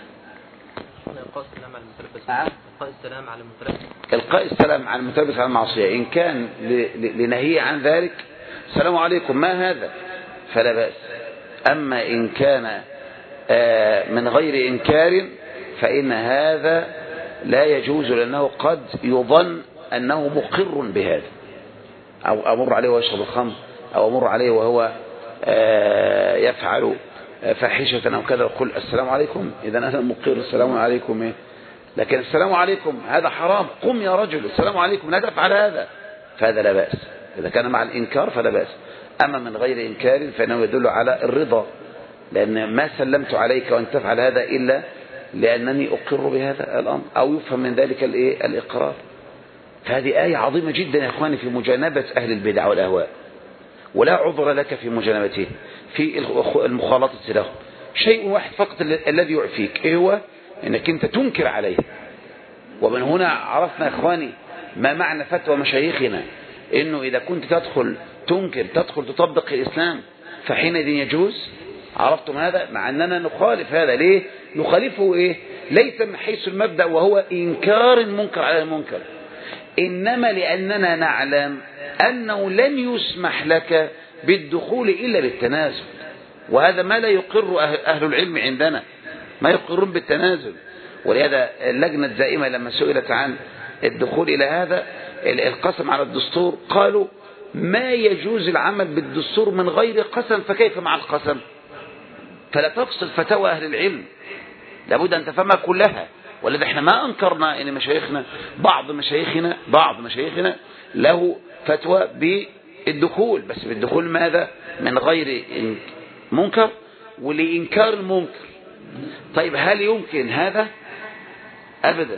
إلقاء السلام على المتلبس إلقاء السلام على المتلبس إلقاء السلام على المتلبس على المعصية إن كان لنهيه عن ذلك السلام عليكم ما هذا فلا بأس. أما إن كان من غير إنكار فإن هذا لا يجوز، لأنه قد يظن أنه مقر بهذا، أو أمر عليه ويشرب الخمر، أو أمر عليه وهو يفعل فاحشة أو كذا، يقول السلام عليكم إذا أنا مقر السلام عليكم إيه؟ لكن السلام عليكم هذا حرام، قم يا رجل السلام عليكم لا تفعل هذا، فهذا لا بأس. إذا كان مع الإنكار فلا بأس. أما من غير إنكار فإنه يدل على الرضا، لأن ما سلمت عليك وأن تفعل هذا إلا لأنني أقر بهذا الأمر، أو يفهم من ذلك الإيه الإقرار. فهذه آية عظيمة جدا يا إخواني في مجانبة أهل البدع والأهواء، ولا عذر لك في مجانبته في المخالطة له. شيء واحد فقط الذي يعفيك إيه هو؟ إنك أنت تنكر عليه. ومن هنا عرفنا يا إخواني ما معنى فتوى مشايخنا، إنه إذا كنت تدخل تنكر تدخل تطبق الإسلام فحينئذ يجوز. عرفتم هذا؟ مع أننا نخالف هذا. ليه؟ نخالفه إيه؟ ليس من حيث المبدأ وهو إنكار المنكر على المنكر، إنما لأننا نعلم أنه لن يسمح لك بالدخول إلا بالتنازل، وهذا ما لا يقر أهل العلم عندنا، ما يقرون بالتنازل. ولهذا اللجنة الدائمة لما سئلت عن الدخول إلى هذا القسم على الدستور قالوا ما يجوز العمل بالدستور من غير قسم، فكيف مع القسم؟ فلا تفصل فتاوى أهل العلم، لابد أن تفهمها كلها. ولذا احنا ما أنكرنا ان مشايخنا بعض مشايخنا بعض مشايخنا له فتوى بالدخول، بس بالدخول ماذا؟ من غير منكر ولإنكار المنكر. طيب هل يمكن هذا؟ أبدا.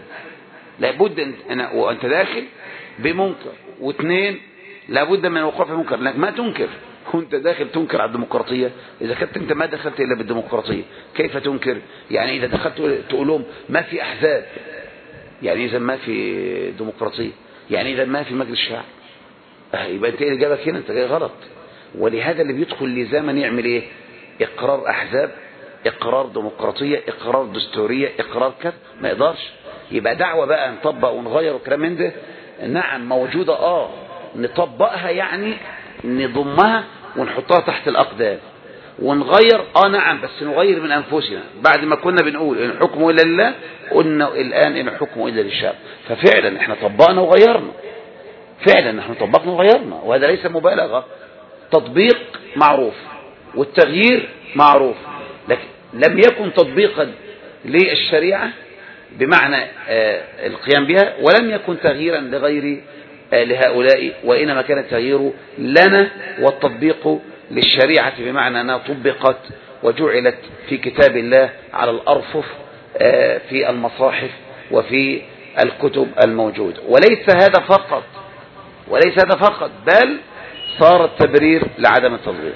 لابد أن وأنت داخل بمنكر، واثنين لابد من وقوع في منكر، لأنك ما تنكر كنت داخل تنكر على الديمقراطية. إذا كنت أنت ما دخلت إلا بالديمقراطية كيف تنكر؟ يعني إذا دخلت تقولهم ما في أحزاب، يعني إذا ما في ديمقراطية، يعني إذا ما في مجلس شعب، يبقى أنت إيه جابك هنا؟ أنت جاي غلط. ولهذا اللي بيدخل لزاما يعمل إيه؟ إقرار أحزاب، إقرار ديمقراطية، إقرار دستورية، إقرار كذا، ما يقدرش. يبقى دعوة بقى نطبق ونغير وكلام من ده، نعم موجودة آه نطبقها، يعني نضمها ونحطها تحت الأقدام ونغير اه نعم، بس نغير من أنفسنا. بعد ما كنا بنقول إن حكمه إلا لله قلنا الآن إن حكمه إلا للشعب. ففعلا احنا طبقنا وغيرنا، فعلا احنا طبقنا وغيرنا، وهذا ليس مبالغة. تطبيق معروف والتغيير معروف، لكن لم يكن تطبيقا للشريعة بمعنى آه القيام بها، ولم يكن تغييرا لغير آه لهؤلاء، وإنما كان التغيير لنا والتطبيق للشريعة بمعنى أنها طبقت وجعلت في كتاب الله على الأرفف آه في المصاحف وفي الكتب الموجودة. وليس هذا فقط، وليس هذا فقط، بل صار التبرير لعدم التطبيق.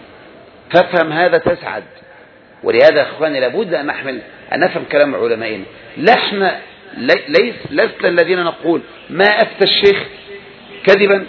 فافهم هذا تسعد. ولهذا اخواني لابد ان نحمل ان نفهم كلام علمائنا. لسنا ليس لسنا الذين نقول ما افتى الشيخ كذبا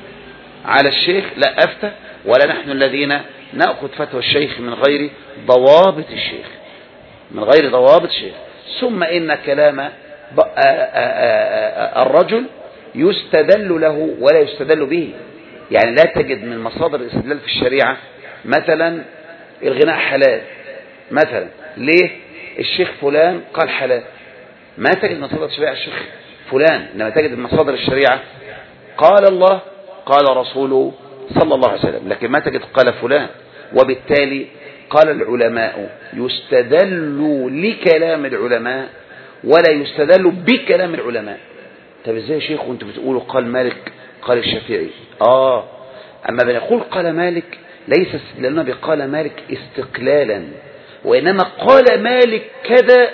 على الشيخ، لا افتى، ولا نحن الذين ناخذ فتوى الشيخ من غير ضوابط الشيخ، من غير ضوابط الشيخ. ثم ان كلام الرجل يستدل له ولا يستدل به. يعني لا تجد من مصادر الاستدلال في الشريعة مثلا الغناء حلال مثلا، ليه الشيخ فلان قال حلال، ما تجد مصادر الشريعة الشيخ فلان، إنما تجد مصادر الشريعة قال الله قال رسوله صلى الله عليه وسلم، لكن ما تجد قال فلان. وبالتالي قال العلماء يستدل لكلام العلماء ولا يستدل بكلام العلماء. طب ازاي يا شيخ وانتوا بتقولوا قال مالك قال الشافعي؟ اه اما بنقول قال مالك ليس استدلالنا بقال مالك استقلالا، وانما قال مالك كذا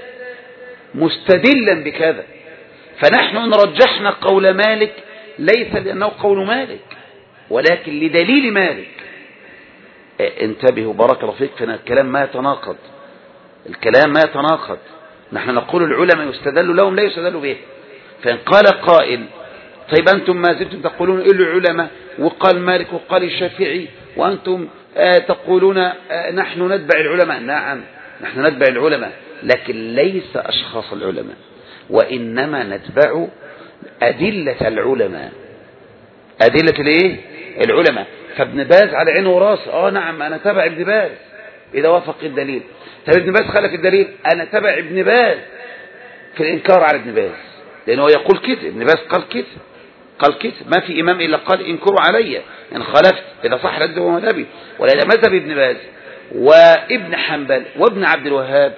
مستدلا بكذا، فنحن ان رجحنا قول مالك ليس لانه قول مالك ولكن لدليل مالك. انتبهوا بارك الله فيك، فإن الكلام ما يتناقض، الكلام ما يتناقض. نحن نقول العلماء يستدل لهم لا يستدل به. فإن قال قائل طيب أنتم ما زلتم تقولون إلا العلماء وقال مالك وقال الشافعي وأنتم آه تقولون آه نحن نتبع العلماء، نعم نحن نتبع العلماء لكن ليس أشخاص العلماء، وإنما نتبع أدلة العلماء. أدلة الإيه؟ العلماء. فابن باز على عينه وراسه، اه نعم انا تبع ابن باز اذا وافق الدليل. طب ابن باز خالف الدليل، انا تبع ابن باز في الانكار على ابن باز، لانه يقول كده، ابن باز قال كده قال كده، ما في امام الا قال انكروا علي ان خالفت، اذا صح الحديث هو مذهبي، ولا مذهب ابن باز وابن حنبل وابن عبد الوهاب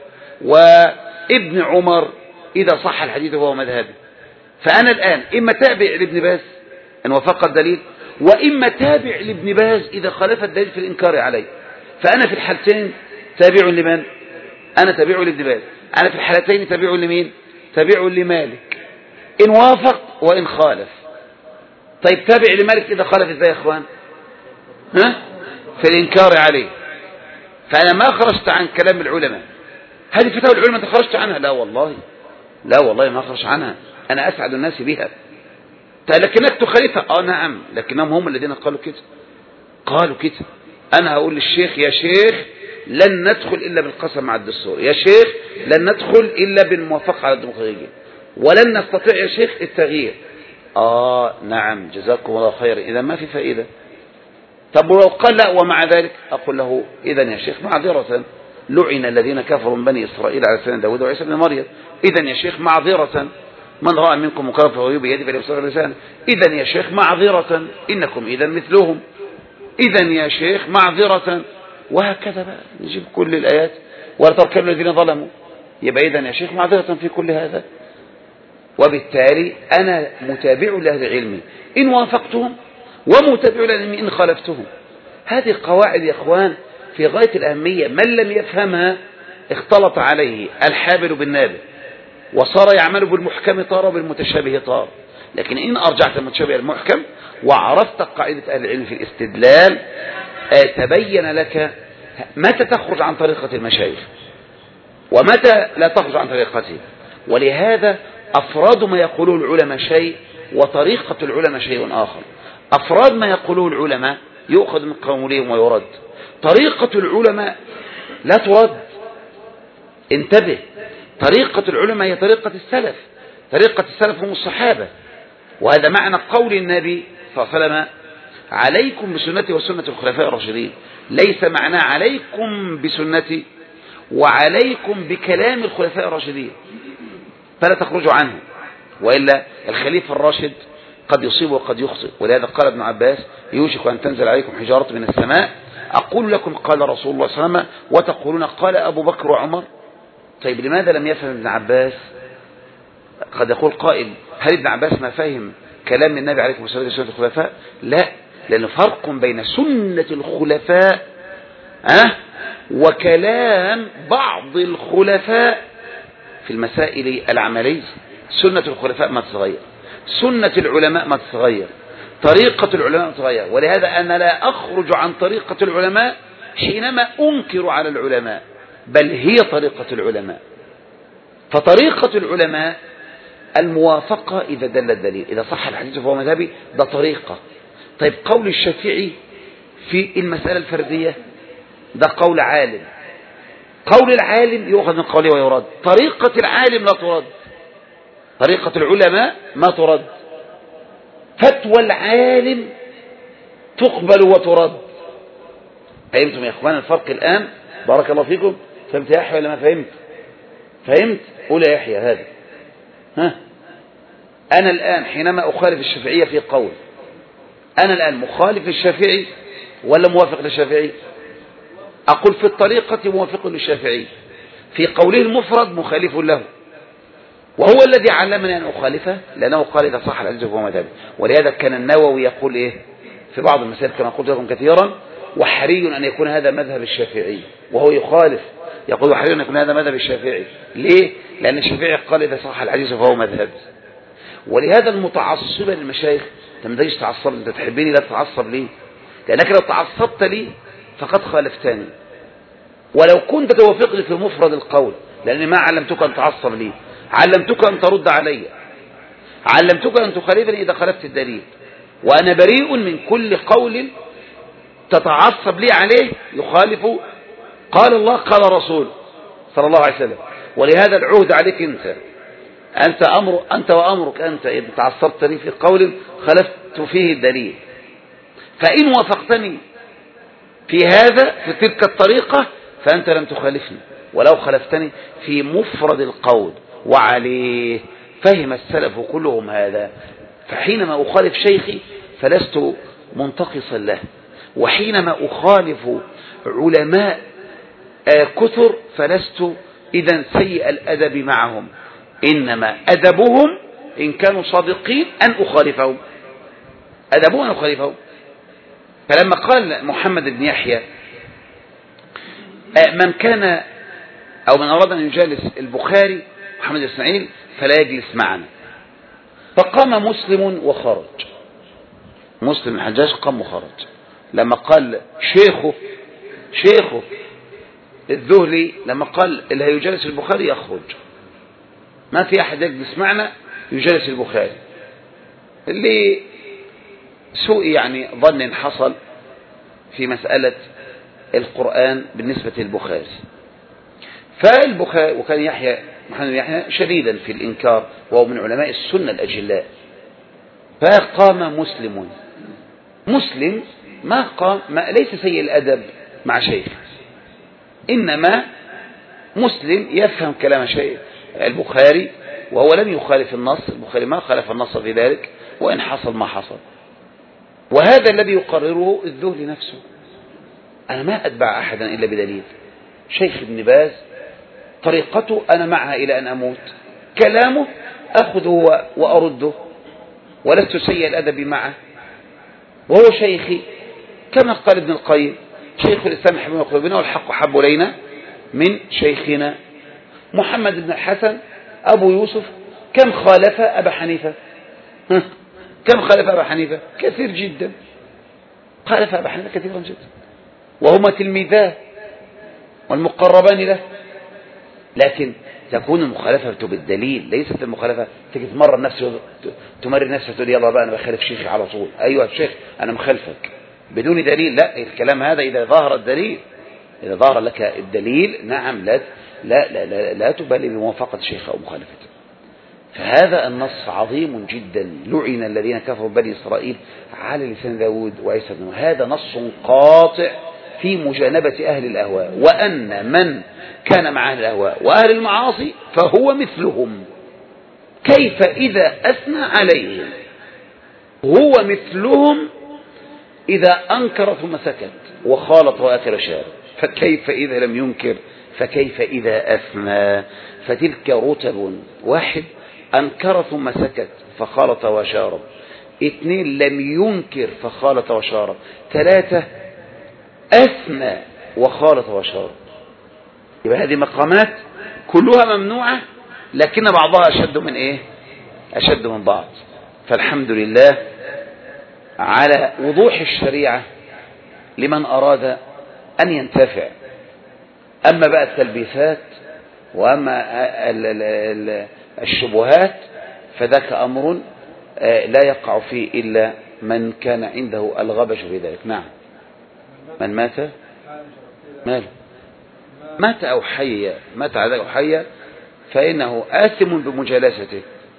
وابن عمر اذا صح الحديث هو مذهبي. فانا الان اما تابع لابن باز ان وافق الدليل، وإما تابع لابن باز إذا خالف الدليل في الإنكار عليه. فأنا في الحالتين تابع لمن؟ أنا تابع لابن باز. أنا في الحالتين تابع لمين؟ تابع لمالك إن وافق وإن خالف. طيب تابع لمالك إذا خالف إزاي يا إخوان؟ ها؟ في الإنكار عليه. فأنا ما خرجت عن كلام العلماء. هذه فتاوى العلماء أنت خرجت عنها؟ لا والله لا والله ما خرج عنها، أنا أسعد الناس بها. لكنك تخالفها، اه نعم لكنهم هم الذين قالوا كده قالوا كده. انا هقول للشيخ يا شيخ لن ندخل الا بالقسم مع الدستور، يا شيخ لن ندخل الا بالموافقه على الديمقراطيه، ولن نستطيع يا شيخ التغيير. اه نعم جزاكم الله خير، اذا ما في فائده. طب ولو قال لا ومع ذلك اقول له اذا يا شيخ معذره، لعن الذين كفروا من بني اسرائيل على لسان داود وعيسى بن مريم، اذا يا شيخ معذره، من رأى منكم منكرا فهو بيده فليبصر بلسانه، إذا يا شيخ معذرة إنكم إذا مثلهم، إذا يا شيخ معذرة، وهكذا بقى نجيب كل الآيات ولا تركنوا الذين ظلموا، يبقى إذا يا شيخ معذرة في كل هذا. وبالتالي أنا متابع لأهل العلم إن وافقتهم ومتابع لهم إن خالفتهم. هذه القواعد يا إخوان في غاية الأهمية، من لم يفهمها اختلط عليه الحابل بالنابل وصار يعمل بالمحكم طار وبالمتشابه طار. لكن إن أرجعت المتشابه المحكم وعرفت قاعدة أهل العلم في الاستدلال تبين لك متى تخرج عن طريقة المشايخ ومتى لا تخرج عن طريقته. ولهذا أفراد ما يقولون العلماء شيء وطريقة العلماء شيء آخر. أفراد ما يقولون العلماء يؤخذ من قولهم ويرد، طريقة العلماء لا ترد. انتبه، طريقة العلماء هي طريقة السلف، طريقة السلف هم الصحابة، وهذا معنى قول النبي صلى الله عليه وسلم عليكم بسنتي وسنة الخلفاء الراشدين، ليس معناه عليكم بسنتي وعليكم بكلام الخلفاء الراشدين فلا تخرجوا عنه، وإلا الخليفة الراشد قد يصيب وقد يخطئ. ولهذا قال ابن عباس يوشك أن تنزل عليكم حجارة من السماء أقول لكم قال رسول الله صلى الله عليه وسلم وتقولون قال أبو بكر وعمر. طيب لماذا لم يفهم ابن عباس؟ قد يقول قائل هل ابن عباس ما فهم كلام النبي عليه الصلاة والسلام سنة الخلفاء؟ لا، لأن فرق بين سنة الخلفاء أه وكلام بعض الخلفاء في المسائل العملية. سنة الخلفاء ما تتغير، سنة العلماء ما تتغير، طريقة العلماء ما تتغير. ولهذا أنا لا أخرج عن طريقة العلماء حينما أنكر على العلماء، بل هي طريقة العلماء. فطريقة العلماء الموافقة إذا دل الدليل، إذا صح الحديث فهو مذهبي، ده طريقة. طيب قول الشافعي في المسألة الفردية ده قول عالم، قول العالم يؤخذ من قوله ويرد، طريقة العالم لا ترد، طريقة العلماء ما ترد، فتوى العالم تقبل وترد. فهمتم يا اخوان الفرق الآن؟ بارك الله فيكم. فهمت يا يحيى ولا ما فهمت؟ فهمت؟ قول يا يحيى هذا. ها، أنا الآن حينما أخالف الشافعية في قول، أنا الآن مخالف للشافعي ولا موافق للشافعي؟ أقول في الطريقة موافق للشافعي، في قوله المفرد مخالف له، وهو الذي علمني أن أخالفه، لأنه قال إذا صح الحديث فهو مذهبي. ولهذا كان النووي يقول إيه في بعض المسائل كما قلت لكم كثيرا: وحري أن يكون هذا مذهب الشافعي، وهو يخالف يقول وحري أن يكون هذا مذهب الشافعي. ليه؟ لأن الشافعي قال إذا صح الحديث فهو مذهبي. ولهذا المتعصبة للمشايخ، أنت ما تجيش تعصب، أنت تحبني لا تتعصب لي، لأنك لو تعصبت لي فقد خالفتني. ولو كنت توافقني في مفرد القول، لأني ما علمتك أن تعصب لي، علمتك أن ترد علي، علمتك أن تخالفني إذا خالفت الدليل. وأنا بريء من كل قول تتعصب لي عليه يخالف قال الله قال رسول صلى الله عليه وسلم. ولهذا العهد عليك أنت، أنت أمر أنت وأمرك أنت إذا تعصبت لي في قول خالفت فيه الدليل. فإن وافقتني في هذا في تلك الطريقة فأنت لم تخالفني، ولو خالفتني في مفرد القول وعليه. فهم السلف كلهم هذا. فحينما أخالف شيخي فلست منتقصا له، وحينما أخالف علماء كثر فلست إذن سيء الأدب معهم، إنما أدبهم إن كانوا صادقين أن أخالفهم، أدبهم أن أخالفهم. فلما قال محمد بن يحيى من كان أو من أراد أن يجالس البخاري محمد بن إسماعيل فلا يجلس معنا، فقام مسلم وخرج. مسلم الحجاج قام وخرج لما قال شيخه شيخه الذهلي لما قال اللي هيجالس البخاري يخرج، ما في أحد يجلس معنا يجالس البخاري. اللي سوء يعني ظن حصل في مسألة القرآن بالنسبة للبخاري. فالبخاري وكان يحيى محمد بن يحيى شديدا في الإنكار، وهو من علماء السنة الأجلاء. فقام مسلم مسلم ما قام ما ليس سيء الأدب مع شيخ، إنما مسلم يفهم كلام شيخ البخاري، وهو لم يخالف النص، البخاري ما خالف النص في ذلك وإن حصل ما حصل. وهذا الذي يقرره الذهلي نفسه. أنا ما أتبع أحدا إلا بدليل. شيخ ابن باز طريقته أنا معها إلى أن أموت، كلامه أخذه وأرده، ولست سيء الأدب معه، وهو شيخي. كما قال ابن القيم شيخ الإسلام حبيب قلوبنا والحق حب إلينا من شيخنا. محمد بن الحسن أبو يوسف كم خالف أبا حنيفة؟ كم خالف أبا حنيفة؟ كثير جدا، خالف أبا حنيفة كثيرا جدا، وهما تلميذاه والمقربان له. لكن تكون المخالفة بالدليل، ليست المخالفة تجي تمرر نفسه تمرر نفسه تقول يلا بقى أنا بخالف شيخي على طول، أيوة الشيخ أنا مخالفك بدون دليل. لا، الكلام هذا إذا ظهر الدليل، إذا ظهر لك الدليل نعم لا لا لا, لا, لا تبالي بموافقة الشيخ أو مخالفته. فهذا النص عظيم جدا. لعن الذين كفروا بني إسرائيل على لسان داود وعيسى بن مريم. هذا نص قاطع في مجانبة أهل الأهواء، وأن من كان مع أهل الأهواء وأهل المعاصي فهو مثلهم. كيف إذا أثنى عليهم؟ هو مثلهم إذا أنكر ثم سكت وخالط وأكل شارب، فكيف إذا لم ينكر؟ فكيف إذا أثنى؟ فتلك رتب: واحد أنكر ثم سكت فخالط وشارب، اثنين لم ينكر فخالط وشارب، ثلاثة أثنى وخالط وشارب. يبقى هذه مقامات كلها ممنوعة، لكن بعضها أشد من إيه؟ أشد من بعض. فالحمد لله على وضوح الشريعة لمن أراد أن ينتفع. أما بقى التلبيسات وأما الشبهات فذاك أمر لا يقع فيه إلا من كان عنده الغبش في ذلك. نعم. من مات ماله مات أو حي مات أو حي فإنه آثم بمجالسته،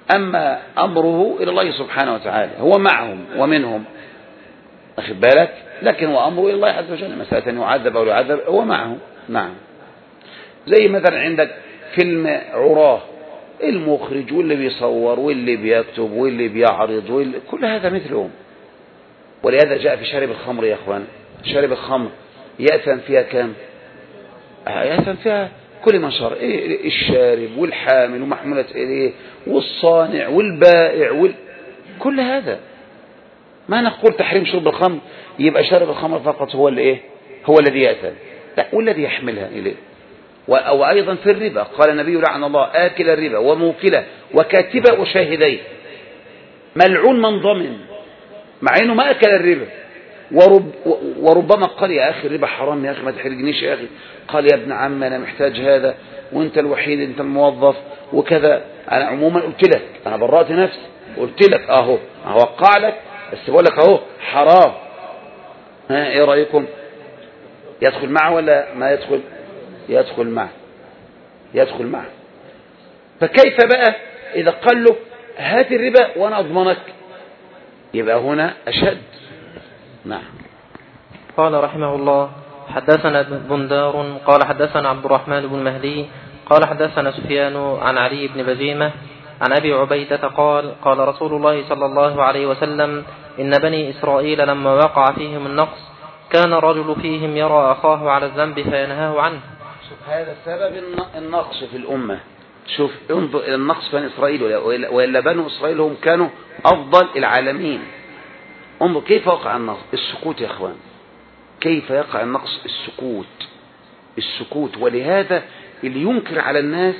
أما أمره إلى الله سبحانه وتعالى، هو معهم ومنهم، أخذ بالك، لكن هو أمره إلى الله عز وجل، مسألة أن يعذب أو يعذب هو معهم. نعم. زي مثلا عندك فيلم عراه، المخرج واللي بيصور واللي بيكتب واللي بيعرض واللي كل هذا مثلهم. ولهذا جاء في شارب الخمر يا أخوان، شارب الخمر يأثم فيها كم؟ يأثم فيها كل من شرب، الشارب والحامل ومحمولة إليه والصانع والبائع وال... كل هذا. ما نقول تحريم شرب الخمر يبقى شارب الخمر فقط هو اللي إيه؟ هو الذي يأثم، لا، والذي يحملها إليه. وأيضا في الربا قال النبي لعن الله آكل الربا وموكله وكاتبه وشاهديه، ملعون من ضمن، مع انه ما اكل الربا. ورب وربما قال يا اخي الربا حرام يا اخي ما تحرجنيش يا اخي، قال يا ابن عم انا محتاج هذا وانت الوحيد، انت الموظف وكذا، انا عموما قلت لك، انا برأت نفسي قلت لك اهو اوقع لك، بس بقول لك اهو حرام، ها ايه رايكم؟ يدخل معه ولا ما يدخل؟ يدخل معه، يدخل معه. فكيف بقى اذا قال له هات الربا وانا اضمنك؟ يبقى هنا أشد. نعم. قال رحمه الله حدثنا بندار قال حدثنا عبد الرحمن بن مهدي قال حدثنا سفيان عن علي بن بزيمة عن أبي عبيدة قال قال رسول الله صلى الله عليه وسلم إن بني إسرائيل لما وقع فيهم النقص كان الرجل فيهم يرى أخاه على الذنب فينهاه عنه. شوف هذا سبب النقص في الأمة. شوف انظر إلى النقص بني إسرائيل، وإلا بنو إسرائيل هم كانوا أفضل العالمين. انظر كيف وقع النقص، السكوت يا أخوان، كيف يقع النقص؟ السكوت، السكوت. ولهذا اللي ينكر على الناس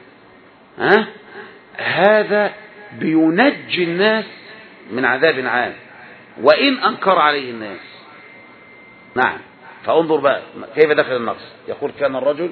ها هذا بينجي الناس من عذاب عام وإن أنكر عليه الناس. نعم. فانظر بقى كيف دخل النقص. يقول كان الرجل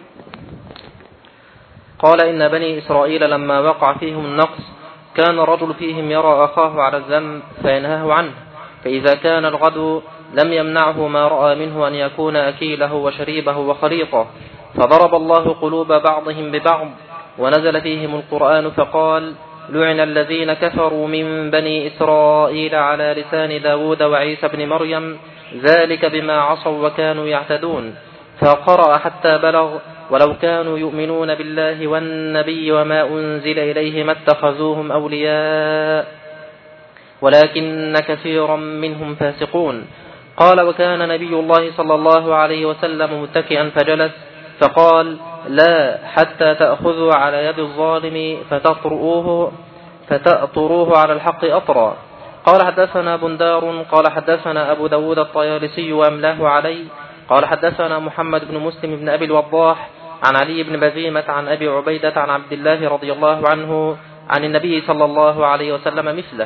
قال إن بني إسرائيل لما وقع فيهم النقص كان الرجل فيهم يرى أخاه على الذنب فينهاه عنه، فإذا كان الغد لم يمنعه ما رأى منه أن يكون أكيله وشريبه وخليطه، فضرب الله قلوب بعضهم ببعض ونزل فيهم القرآن فقال لعن الذين كفروا من بني إسرائيل على لسان داود وعيسى بن مريم ذلك بما عصوا وكانوا يعتدون، فقرأ حتى بلغ ولو كانوا يؤمنون بالله والنبي وما أنزل إليه ما اتخذوهم أولياء ولكن كثيرا منهم فاسقون. قال وكان نبي الله صلى الله عليه وسلم متكئا فجلس فقال لا حتى تأخذوا على يد الظالم فتطرؤوه, فتأطروه على الحق أطرا. قال حدثنا بندار قال حدثنا أبو داود الطيالسي وأملاه علي قال حدثنا محمد بن مسلم بن أبي الوضاح عن علي بن بزيمة عن أبي عبيدة عن عبد الله رضي الله عنه عن النبي صلى الله عليه وسلم مثله.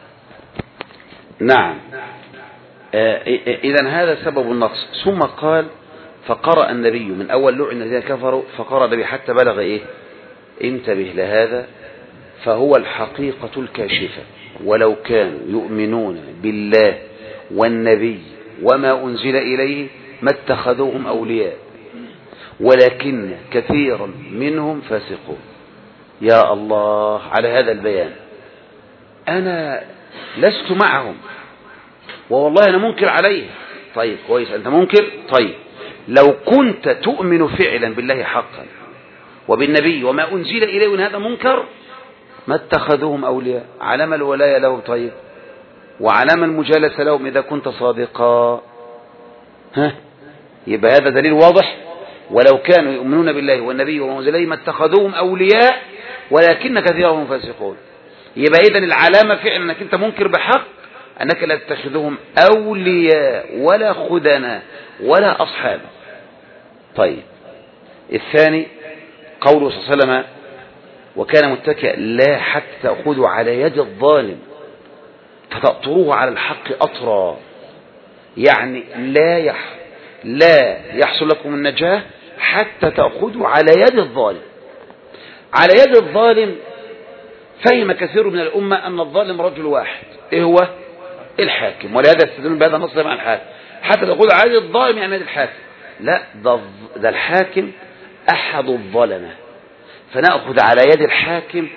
نعم. إذن هذا سبب النقص. ثم قال فقرأ النبي من أول لعن الذين كفروا، فقرأ النبي حتى بلغ إيه؟ انتبه لهذا، فهو الحقيقة الكاشفة. ولو كانوا يؤمنون بالله والنبي وما أنزل إليه ما اتخذوهم أولياء ولكن كثيرا منهم فاسقون. يا الله على هذا البيان. أنا لست معهم والله أنا منكر عليه. طيب كويس، أنت منكر. طيب لو كنت تؤمن فعلا بالله حقا وبالنبي وما أنزل إليه وإن هذا منكر ما اتخذوهم أولياء. علامة الولاية لهم طيب، وعلامة المجالسة لهم إذا كنت صادقا. ها يبقى هذا دليل واضح. ولو كانوا يؤمنون بالله والنبي وما أنزل إليه ما اتخذوهم أولياء ولكن كثيرهم فاسقون. يبقى إذن العلامة فعلا أنك أنت منكر بحق أنك لا تتخذهم أولياء ولا خدنا ولا أصحاب. طيب الثاني قوله صلى الله عليه وسلم وكان متكئا لا حتى تأخذوا على يد الظالم فتأطروه على الحق أطرا، يعني لا يح لا يحصل لكم النجاة حتى تأخذوا على يد الظالم. على يد الظالم فهم كثير من الأمة أن الظالم رجل واحد، إيه هو؟ الحاكم. ولهذا يستدلون بهذا النص مع الحاكم حتى تقول على يد الظالم يعني يد الحاكم. لا، ده, ده الحاكم أحد الظلمة، فنأخذ على يد الحاكم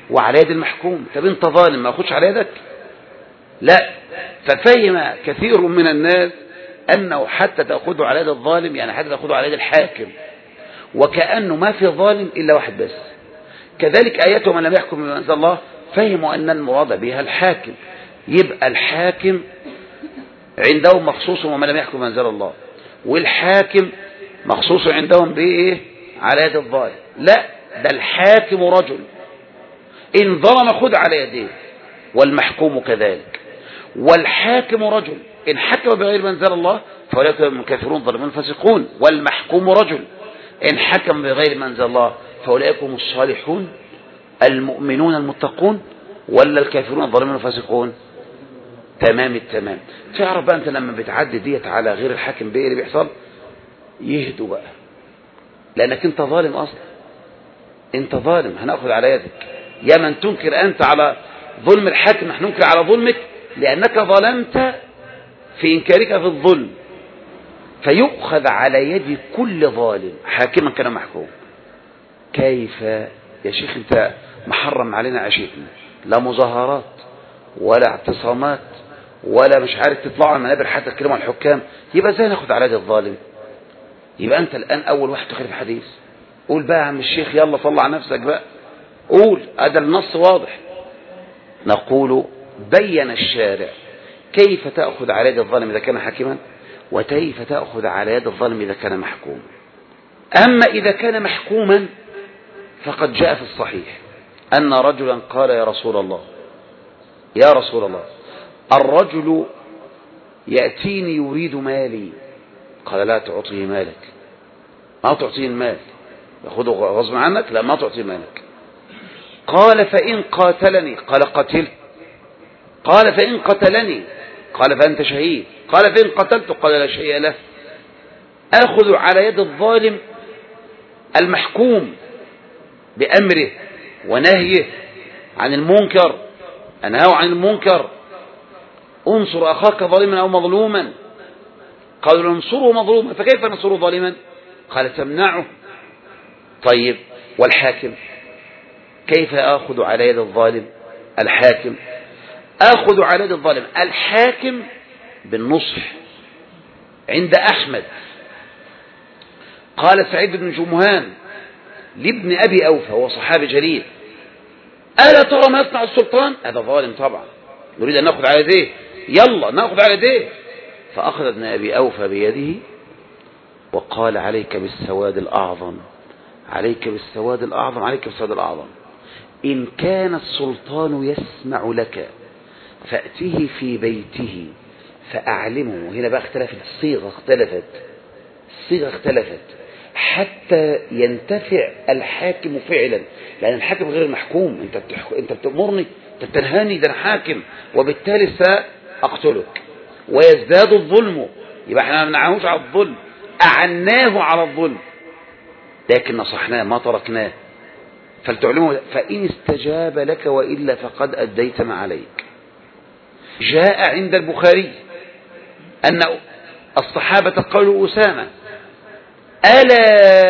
وعلى يد المحكوم. طب انت ظالم ما اخدش على يدك؟ لا. ففهم كثير من الناس انه حتى تأخذه على يد الظالم يعني حتى تأخذه على يد الحاكم، وكأنه ما في ظالم الا واحد بس. كذلك اياته من لم يحكم بما انزل الله فهموا ان المراد بها الحاكم، يبقى الحاكم عندهم مخصوص ومن لم يحكم بما انزل الله، والحاكم مخصوص عندهم بايه؟ على يد الظالم. لا، ده الحاكم رجل إن ظلم خذ على يديه، والمحكوم كذلك. والحاكم رجل إن حكم بغير ما أنزل الله فأولئك هم الكافرون ظالمون فاسقون. والمحكوم رجل إن حكم بغير ما أنزل الله فأولئك هم الصالحون المؤمنون المتقون، ولا الكافرون ظالمون فاسقون. تمام التمام. تعرف بقى أنت لما بتعدي ديت على غير الحاكم بإيه اللي بيحصل؟ يهدوا بقى، لأنك أنت ظالم أصلا، أنت ظالم هنأخذ على يدك. يا من تنكر أنت على ظلم الحاكم نحن ننكر على ظلمك، لأنك ظلمت في إنكارك في الظلم، فيؤخذ على يد كل ظالم حاكما كان محكوم. كيف يا شيخ أنت محرم علينا عيشتنا، لا مظاهرات ولا اعتصامات ولا مش عارف تطلعوا على المنابر حتى تكلموا عن الحكام، يبقى ازاي ناخد على يد الظالم؟ يبقى أنت الآن أول واحد تخالف الحديث. قول بقى يا عم الشيخ يلا طلع نفسك بقى، قول هذا النص واضح. نقول بين الشارع كيف تأخذ على يد الظالم إذا كان حاكما، وكيف تأخذ على يد الظالم إذا كان محكوما. أما إذا كان محكوما فقد جاء في الصحيح أن رجلا قال يا رسول الله يا رسول الله الرجل يأتيني يريد مالي. قال لا تعطيه مالك، ما تعطيه المال، يأخذه غصب عنك، لا ما تعطيه مالك. قال فإن قاتلني، قال قتل. قال فإن قتلني، قال فأنت شهيد. قال فإن قتلت، قال لا شيء له. أخذ على يد الظالم المحكوم بأمره ونهيه عن المنكر، أنهاه عن المنكر. انصر أخاك ظالما أو مظلوما. قالوا ننصره مظلوما، فكيف ننصره ظالما؟ قال تمنعه. طيب والحاكم كيف أخذ على يد الظالم؟ الحاكم أخذ على يد الظالم الحاكم بالنصح. عند أحمد قال سعيد بن جمهان لابن أبي أوفى، هو صحابي جليل، ألا ترى ما يصنع السلطان؟ هذا ظالم طبعا، نريد أن نأخذ على يديه، يلا نأخذ على يديه. فأخذ ابن أبي أوفى بيده وقال عليك بالسواد الأعظم، عليك بالسواد الأعظم، عليك بالسواد الأعظم. إن كان السلطان يسمع لك فأته في بيته فأعلمه. هنا بقى اختلفت الصيغة، اختلفت الصيغة اختلفت حتى ينتفع الحاكم فعلا، لأن الحاكم غير المحكوم. انت بتحكم، انت بتأمرني، انت بتنهاني، ده انا حاكم وبالتالي سأقتلك ويزداد الظلم. يبقى احنا ما منعناهوش على الظلم، أعناه على الظلم، لكن نصحناه ما تركناه. فلتعلموا فإن استجاب لك وإلا فقد أديت ما عليك. جاء عند البخاري أن الصحابة قالوا أسامة ألا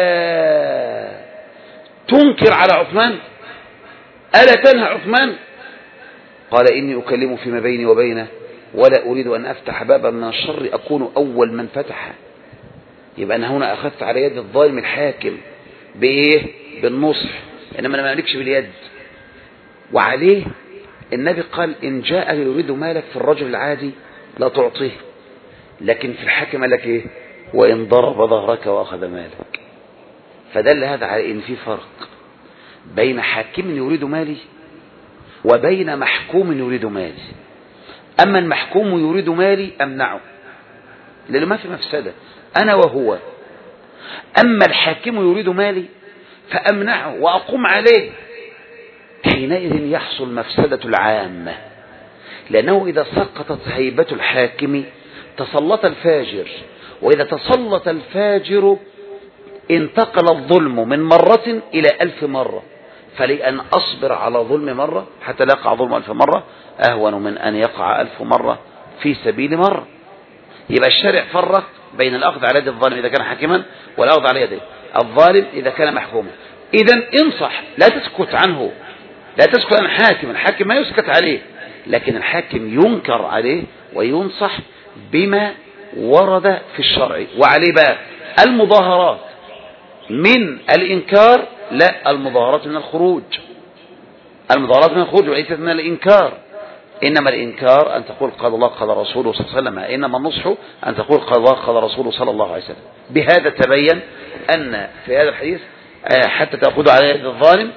تنكر على عثمان؟ ألا تنهى عثمان؟ قال إني أكلم فيما بيني وبينه ولا أريد أن أفتح بابا من الشر أكون أول من فتحه. يبقى أنا هنا أخذت على يد الظالم الحاكم بإيه؟ بالنصح، إنما أنا ما أملكش باليد. وعليه النبي قال إن جاء يريد مالك في الرجل العادي لا تعطيه، لكن في الحاكم لك إيه؟ وإن ضرب ظهرك وأخذ مالك. فدل هذا على إن في فرق بين حاكم يريد مالي وبين محكوم يريد مالي. أما المحكوم يريد مالي أمنعه لأنه ما في مفسدة أنا وهو. أما الحاكم يريد مالي فأمنعه وأقوم عليه. حينئذ يحصل مفسدة العامة، لأنه إذا سقطت هيبة الحاكم تسلط الفاجر، وإذا تسلط الفاجر انتقل الظلم من مرة إلى ألف مرة. فلأن أصبر على ظلم مرة حتى لا يقع ظلم ألف مرة أهون من أن يقع ألف مرة في سبيل مرة. يبقى الشارع فرق بين الأخذ على يد الظالم إذا كان حاكما والأخذ على يد الظالم إذا كان محكوما. إذن انصح، لا تسكت عنه، لا تسكت عن الحاكم، الحاكم ما يسكت عليه، لكن الحاكم ينكر عليه وينصح بما ورد في الشرع. وعليه بقى المظاهرات من الإنكار، لا، المظاهرات من الخروج، المظاهرات من الخروج وليست من الإنكار. إنما الإنكار أن تقول قال الله قال رسوله صلى الله عليه وسلم، إنما النصح أن تقول قال الله قال رسوله صلى الله عليه وسلم. بهذا تبين أن في هذا الحديث حتى تأخذ على يد الظالم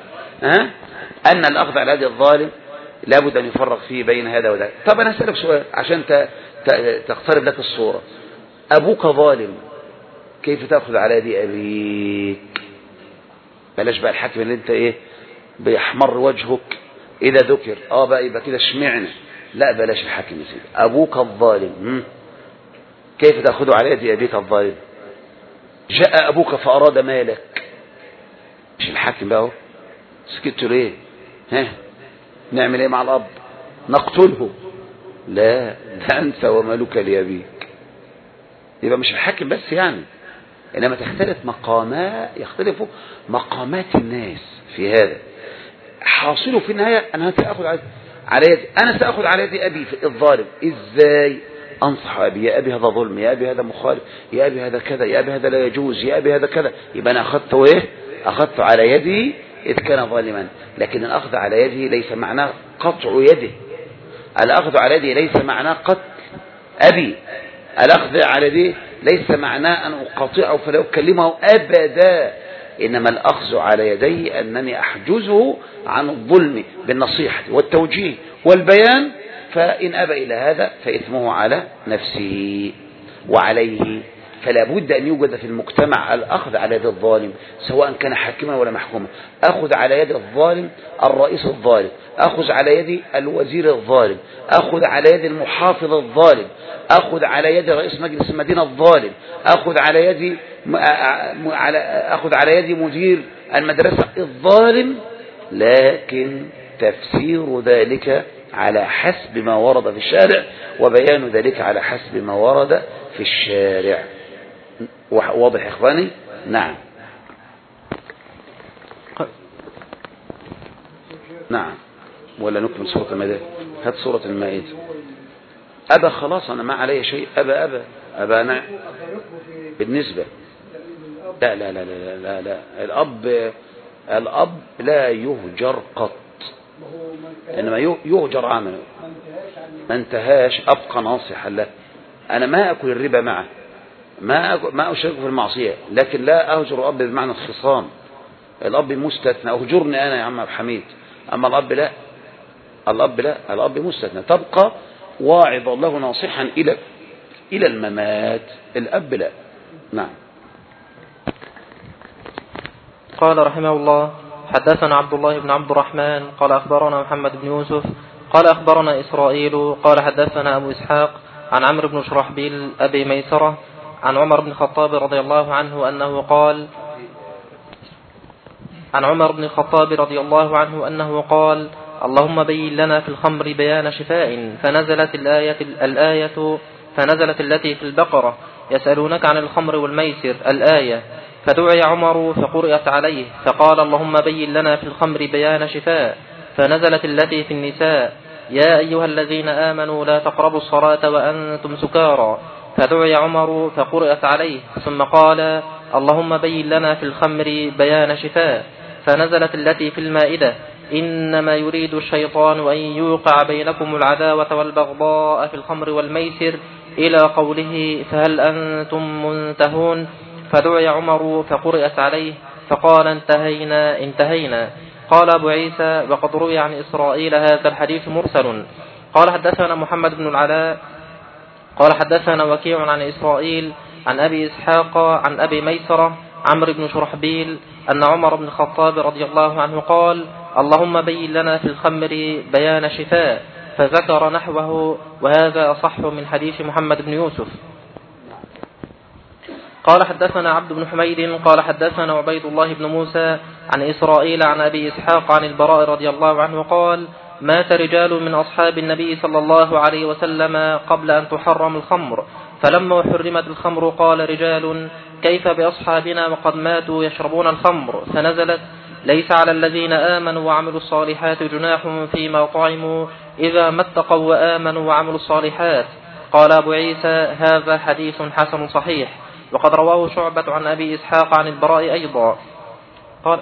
أن الأخذ على يد الظالم لابد أن يفرق فيه بين هذا وذاك. طب أنا أسألك سؤال عشان تقترب لك الصورة. أبوك ظالم، كيف تأخذ على يد أبيك؟ بلاش بقى الحكم اللي انت ايه بيحمر وجهك إذا ذكر اه بقى يبقى كده اشمعنى، لا بلاش الحكم يا سيدي. أبوك الظالم، كيف تأخذ على يد أبيك الظالم؟ جاء أبوك فأراد مالك، مش الحاكم بقى، سكت ليه؟ ها نعمل ايه مع الأب؟ نقتله؟ لا، ده أنت ومالك لأبيك. يبقى مش الحاكم بس يعني، إنما تختلف مقامات، يختلف مقامات الناس في هذا. حاصله في النهاية أنا سأخذ على يدي، أنا سأخذ على يدي أبي في الظالم. إزاي؟ أنصح أبي، يا أبي هذا ظلم، يا أبي هذا مخالف، يا أبي هذا كذا، يا أبي هذا لا يجوز، يا أبي هذا كذا. يبقى أنا أخذته إيه؟ أخذته على يدي إذ كان ظالما. لكن الأخذ على يده ليس معناه قطع يده، الأخذ على يده ليس معناه قتل أبي، الأخذ على يده ليس معناه أن أقاطعه فلا أكلمه أبدا، إنما الأخذ على يدي أنني أحجزه عن الظلم بالنصيحة والتوجيه والبيان، فإن أبى إلى هذا فإثمه على نفسه وعليه. فلا بد أن يوجد في المجتمع الأخذ على يد الظالم، سواء كان حاكما ولا محكوما. أخذ على يد الظالم الرئيس الظالم، أخذ على يد الوزير الظالم، أخذ على يد المحافظ الظالم، أخذ على يد رئيس مجلس المدينة الظالم، أخذ على يد أخذ على يد مدير المدرسة الظالم. لكن تفسير ذلك على حسب ما ورد في الشارع، وبيان ذلك على حسب ما ورد في الشارع. واضح إخواني؟ نعم نعم. ولا نكمل سورة المائدة؟ هات سورة المائدة. أبا خلاص أنا ما علي شيء، أبا أبا أبا أنا بالنسبة لا لا لا لا لا, لا. الأب الأب لا يهجر قط، إنما يهجر عمله. ما انتهاش أبقى ناصحا له. أنا ما أكل الربا معه، ما ما أشارك في المعصية، لكن لا أهجر الأب بمعنى الخصام. الأب مستثنى، أهجرني أنا يا عم حميد، أما الأب لا، الأب لا، الأب مستثنى، تبقى واعظ الله ناصحا إلى إلى الممات. الأب لا. نعم. قال رحمه الله: حدثنا عبد الله بن عبد الرحمن قال أخبرنا محمد بن يوسف قال أخبرنا إسرائيل قال حدثنا أبو إسحاق عن عمرو بن شرحبيل أبي ميسرة عن عمر بن الخطاب رضي الله عنه أنه قال عن عمر بن الخطاب رضي الله عنه أنه قال: اللهم بين لنا في الخمر بيان شفاء. فنزلت الآية, الآية فنزلت التي في البقرة: يسألونك عن الخمر والميسر، الآية. فدعي عمر فقرأت عليه فقال: اللهم بين لنا في الخمر بيان شفاء. فنزلت التي في النساء: يا أيها الذين آمنوا لا تقربوا الصلاة وأنتم سكارى. فدعي عمر فقرأت عليه ثم قال: اللهم بين لنا في الخمر بيان شفاء. فنزلت التي في المائدة: إنما يريد الشيطان أن يوقع بينكم العداوة والبغضاء في الخمر والميسر إلى قوله فهل أنتم منتهون. فدعي عمر فقرأت عليه فقال: انتهينا انتهينا. قال أبو عيسى: وقد روي عن إسرائيل هذا الحديث مرسل. قال حدثنا محمد بن العلاء قال حدثنا وكيع عن إسرائيل عن أبي إسحاق عن أبي ميسرة عمرو بن شرحبيل أن عمر بن الخطاب رضي الله عنه قال: اللهم بين لنا في الخمر بيان شفاء. فذكر نحوه، وهذا أصح من حديث محمد بن يوسف. قال حدثنا عبد بن حميد قال حدثنا عبيد الله بن موسى عن إسرائيل عن أبي إسحاق عن البراء رضي الله عنه قال: مات رجال من أصحاب النبي صلى الله عليه وسلم قبل أن تحرم الخمر، فلما حرمت الخمر قال رجال: كيف بأصحابنا وقد ماتوا يشربون الخمر؟ فنزلت: ليس على الذين آمنوا وعملوا الصالحات جناح فيما طعموا إذا ما اتقوا وآمنوا وعملوا الصالحات. قال أبو عيسى هذا حديث حسن صحيح. وقد رواه شعبة عن أبي إسحاق عن البراء أيضا. قال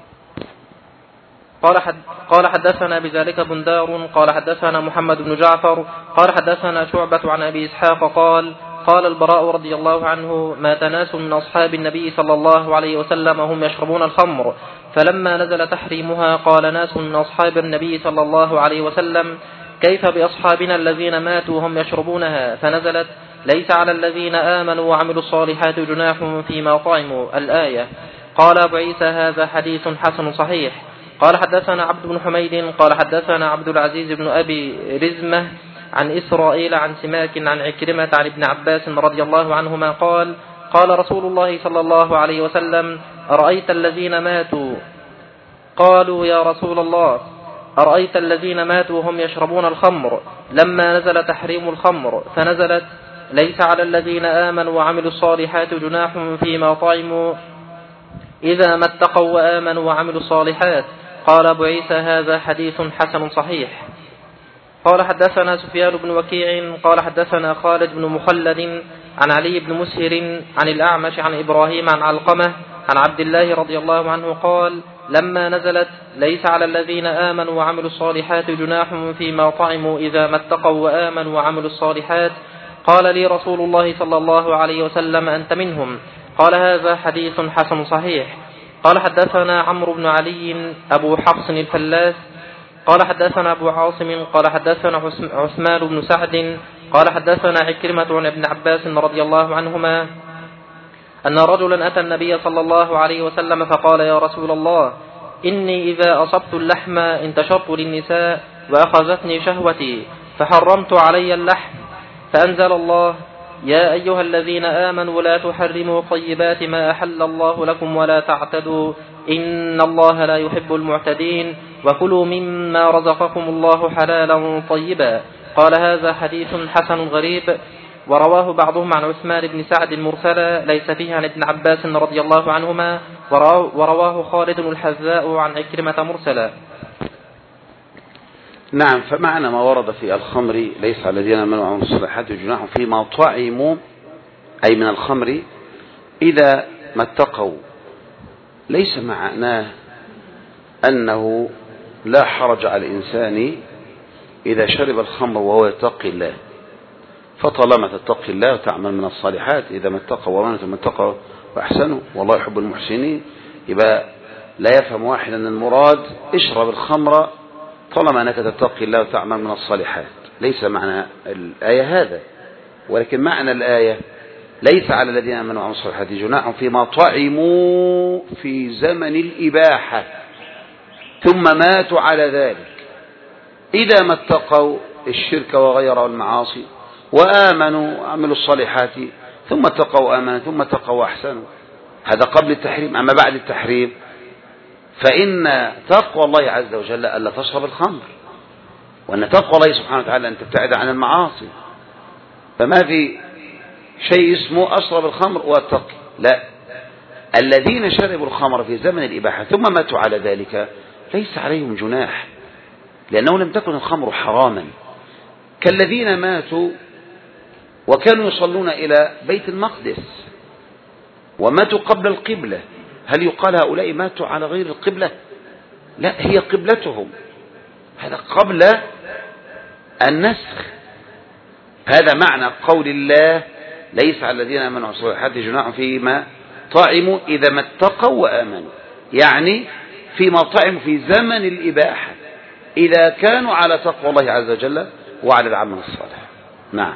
قال, حد قال حدثنا بذلك بندار قال حدثنا محمد بن جعفر قال حدثنا شعبة عن أبي إسحاق قال قال البراء رضي الله عنه مات ناس من أصحاب النبي صلى الله عليه وسلم هم يشربون الخمر، فلما نزل تحريمها قال ناس من أصحاب النبي صلى الله عليه وسلم كيف بأصحابنا الذين ماتوا هم يشربونها، فنزلت ليس على الذين آمنوا وعملوا الصالحات جناح فيما طعموا الآية. قال أبو عيسى هذا حديث حسن صحيح. قال حدثنا عبد بن حميد قال حدثنا عبد العزيز بن أبي رزمة عن إسرائيل عن سماك عن عكرمة عن ابن عباس رضي الله عنهما قال قال رسول الله صلى الله عليه وسلم أرأيت الذين ماتوا قالوا يا رسول الله أرأيت الذين ماتوا هم يشربون الخمر، لما نزل تحريم الخمر فنزلت ليس على الذين آمنوا وعملوا الصالحات جناح فيما طعموا إذا ما اتقوا وآمنوا وعملوا الصالحات. قال أبو عيسى هذا حديث حسن صحيح. قال حدثنا سفيان بن وكيع قال حدثنا خالد بن مخلد عن علي بن مسهر عن الأعمش عن إبراهيم عن علقمة عن عبد الله رضي الله عنه قال لما نزلت ليس على الذين آمنوا وعملوا الصالحات جناح فيما طعموا إذا ما اتقوا وآمنوا وعملوا الصالحات قال لي رسول الله صلى الله عليه وسلم أنت منهم. قال هذا حديث حسن صحيح. قال حدثنا عمرو بن علي أبو حفص الفلاس قال حدثنا أبو عاصم قال حدثنا عثمان بن سعد قال حدثنا عكرمة عن ابن عباس رضي الله عنهما أن رجلا أتى النبي صلى الله عليه وسلم فقال يا رسول الله إني إذا أصبت اللحم انتشرت للنساء وأخذتني شهوتي فحرمت علي اللحم، فأنزل الله يا أيها الذين آمنوا لا تحرموا طيبات ما أحل الله لكم ولا تعتدوا إن الله لا يحب المعتدين وكلوا مما رزقكم الله حلالا طيبا. قال هذا حديث حسن غريب. ورواه بعضهم عن عثمان بن سعد مرسلا ليس فيه عن ابن عباس رضي الله عنهما، ورواه خالد الحذاء عن عكرمة مرسلا. نعم. فمعنى ما ورد في الخمر ليس على الذين آمنوا وعملوا الصالحات جناح فيما طعموا أي من الخمر إذا ما اتقوا، ليس معناه أنه لا حرج على الإنسان إذا شرب الخمر وهو يتقي الله، فطالما تتقي الله وتعمل من الصالحات إذا ما اتقوا ومن ثم اتقوا وأحسنوا والله يحب المحسنين، يبقى لا يفهم واحد أن المراد اشرب الخمر طالما أنك تتقي الله وتعمل من الصالحات. ليس معنى الآية هذا، ولكن معنى الآية ليس على الذين آمنوا وعملوا الصالحات جناح فيما طعموا في زمن الإباحة ثم ماتوا على ذلك إذا ما اتقوا الشرك وغيره المعاصي وآمنوا وعملوا الصالحات ثم اتقوا وآمنوا ثم اتقوا وأحسنوا. هذا قبل التحريم. أما بعد التحريم فإن تقوى الله عز وجل ألا تشرب الخمر، وأن تقوى الله سبحانه وتعالى أن تبتعد عن المعاصي. فما في شيء اسمه أشرب الخمر واتقي، لا، الذين شربوا الخمر في زمن الإباحة ثم ماتوا على ذلك ليس عليهم جناح، لأنه لم تكن الخمر حراما، كالذين ماتوا وكانوا يصلون إلى بيت المقدس وماتوا قبل القبلة. هل يقال هؤلاء ماتوا على غير القبلة؟ لا، هي قبلتهم، هذا قبل النسخ. هذا معنى قول الله ليس على الذين آمنوا وعملوا الصالحات جناح فيما طعموا إذا ما اتقوا وآمنوا، يعني فيما طعموا في زمن الإباحة إذا كانوا على تقوى الله عز وجل وعلى العمل الصالح. نعم.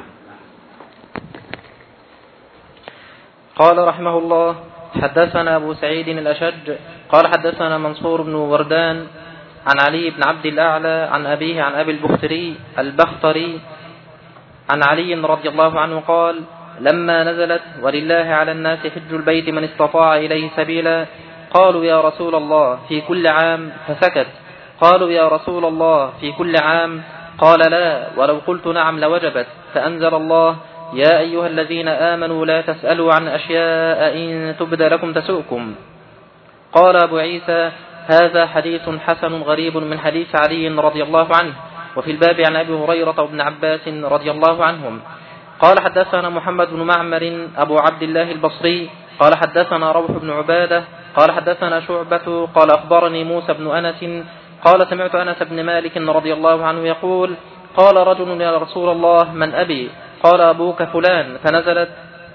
قال رحمه الله حدثنا أبو سعيد الأشج قال حدثنا منصور بن وردان عن علي بن عبد الأعلى عن أبيه عن أبي البختري البختري عن علي رضي الله عنه قال لما نزلت ولله على الناس حج البيت من استطاع إليه سبيلا قالوا يا رسول الله في كل عام، فسكت. قالوا يا رسول الله في كل عام؟ قال لا، ولو قلت نعم لوجبت. فأنزل الله يا أيها الذين آمنوا لا تسألوا عن أشياء إن تبد لكم تسؤكم. قال أبو عيسى هذا حديث حسن غريب من حديث علي رضي الله عنه. وفي الباب عن أبي هريرة وابن عباس رضي الله عنهم. قال حدثنا محمد بن معمر أبو عبد الله البصري قال حدثنا روح بن عبادة قال حدثنا شعبة قال أخبرني موسى بن أنس قال سمعت أنس بن مالك رضي الله عنه يقول قال رجل يا رسول الله من أبي؟ قال أبوك فلان، فنزلت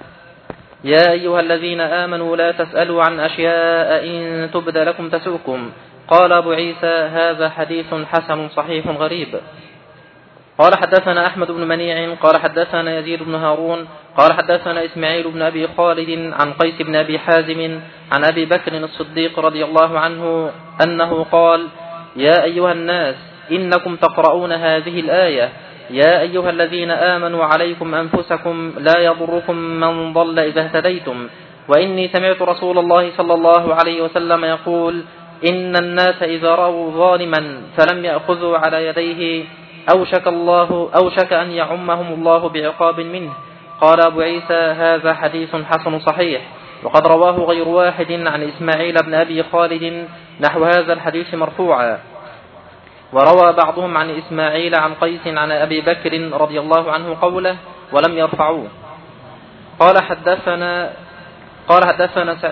يا أيها الذين آمنوا لا تسألوا عن أشياء إن تبد لكم تسؤكم. قال أبو عيسى هذا حديث حسن صحيح غريب. قال حدثنا أحمد بن منيع قال حدثنا يزيد بن هارون قال حدثنا إسماعيل بن أبي خالد عن قيس بن أبي حازم عن أبي بكر الصديق رضي الله عنه أنه قال يا أيها الناس إنكم تقرؤون هذه الآية يا أيها الذين آمنوا عليكم أنفسكم لا يضركم من ضل إذا اهتديتم. وإني سمعت رسول الله صلى الله عليه وسلم يقول إن الناس إذا رأوا ظالما فلم يأخذوا على يديه أوشك, الله أوشك أن يعمهم الله بعقاب منه. قال أبو عيسى هذا حديث حسن صحيح. وقد رواه غير واحد عن إسماعيل بن أبي خالد نحو هذا الحديث مرفوعا. وروى بعضهم عن إسماعيل عن قيس عن أبي بكر رضي الله عنه قوله ولم يرفعوه. قال حدثنا قال حدثنا س...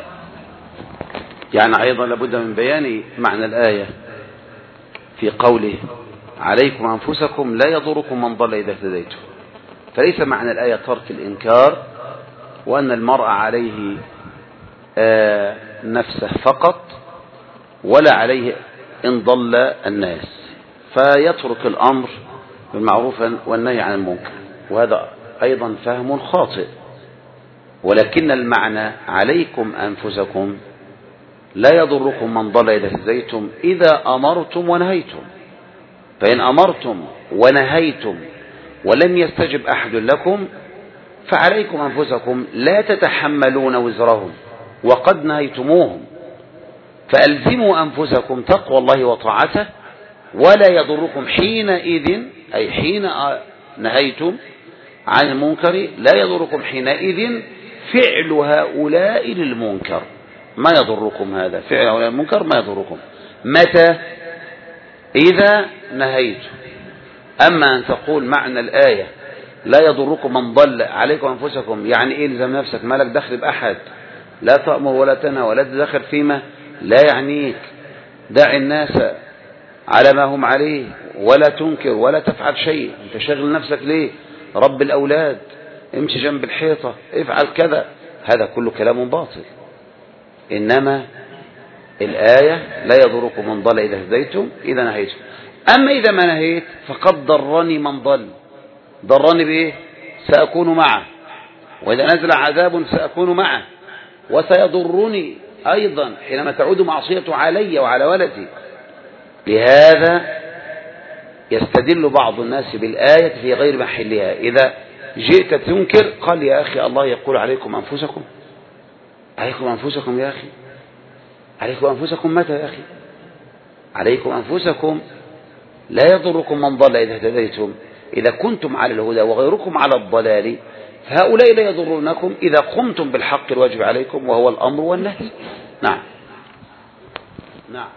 يعني أيضا لابد من بيان معنى الآية في قوله عليكم أنفسكم لا يضركم من ضل إذا اهتديتم. فليس معنى الآية ترك الإنكار وأن المرء عليه آه نفسه فقط ولا عليه إن ضل الناس، فيترك الأمر بالمعروف والنهي عن المنكر، وهذا أيضا فهم خاطئ. ولكن المعنى عليكم أنفسكم لا يضركم من ضل إذا اهتديتم إذا أمرتم ونهيتم. فإن أمرتم ونهيتم ولم يستجب أحد لكم فعليكم أنفسكم لا تتحملون وزرهم وقد نهيتموهم، فألزموا أنفسكم تقوى الله وطاعته ولا يضركم حينئذ، أي حين نهيتم عن المنكر لا يضركم حينئذ فعل هؤلاء للمنكر، ما يضركم هذا فعل هؤلاء المنكر ما يضركم. متى؟ إذا نهيتم. أما أن تقول معنى الآية لا يضركم من ضل عليكم أنفسكم، يعني إيه؟ الزم نفسك، ما لك دخل بأحد، لا تأمر ولا تنهى ولا تدخل فيما لا يعنيك، دع الناس على ما هم عليه ولا تنكر ولا تفعل شيء. انت شغل نفسك ليه؟ رب الأولاد، امشي جنب الحيطة، افعل كذا. هذا كله كلام باطل. إنما الآية لا يضركم من ضل إذا هديتم إذا نهيتم. أما إذا ما نهيت فقد ضرني من ضل. ضرني بإيه؟ سأكون معه، وإذا نزل عذاب سأكون معه، وسيضرني أيضا حينما تعود معصيته علي وعلى ولدي. لهذا يستدل بعض الناس بالآية في غير محلها. إذا جئت تنكر قال يا أخي الله يقول عليكم أنفسكم، عليكم أنفسكم يا أخي، عليكم أنفسكم متى يا أخي؟ عليكم أنفسكم لا يضركم من ضل إذا اهتديتم إذا كنتم على الهدى وغيركم على الضلال، فهؤلاء لا يضرونكم إذا قمتم بالحق الواجب عليكم وهو الأمر والنهي. نعم نعم.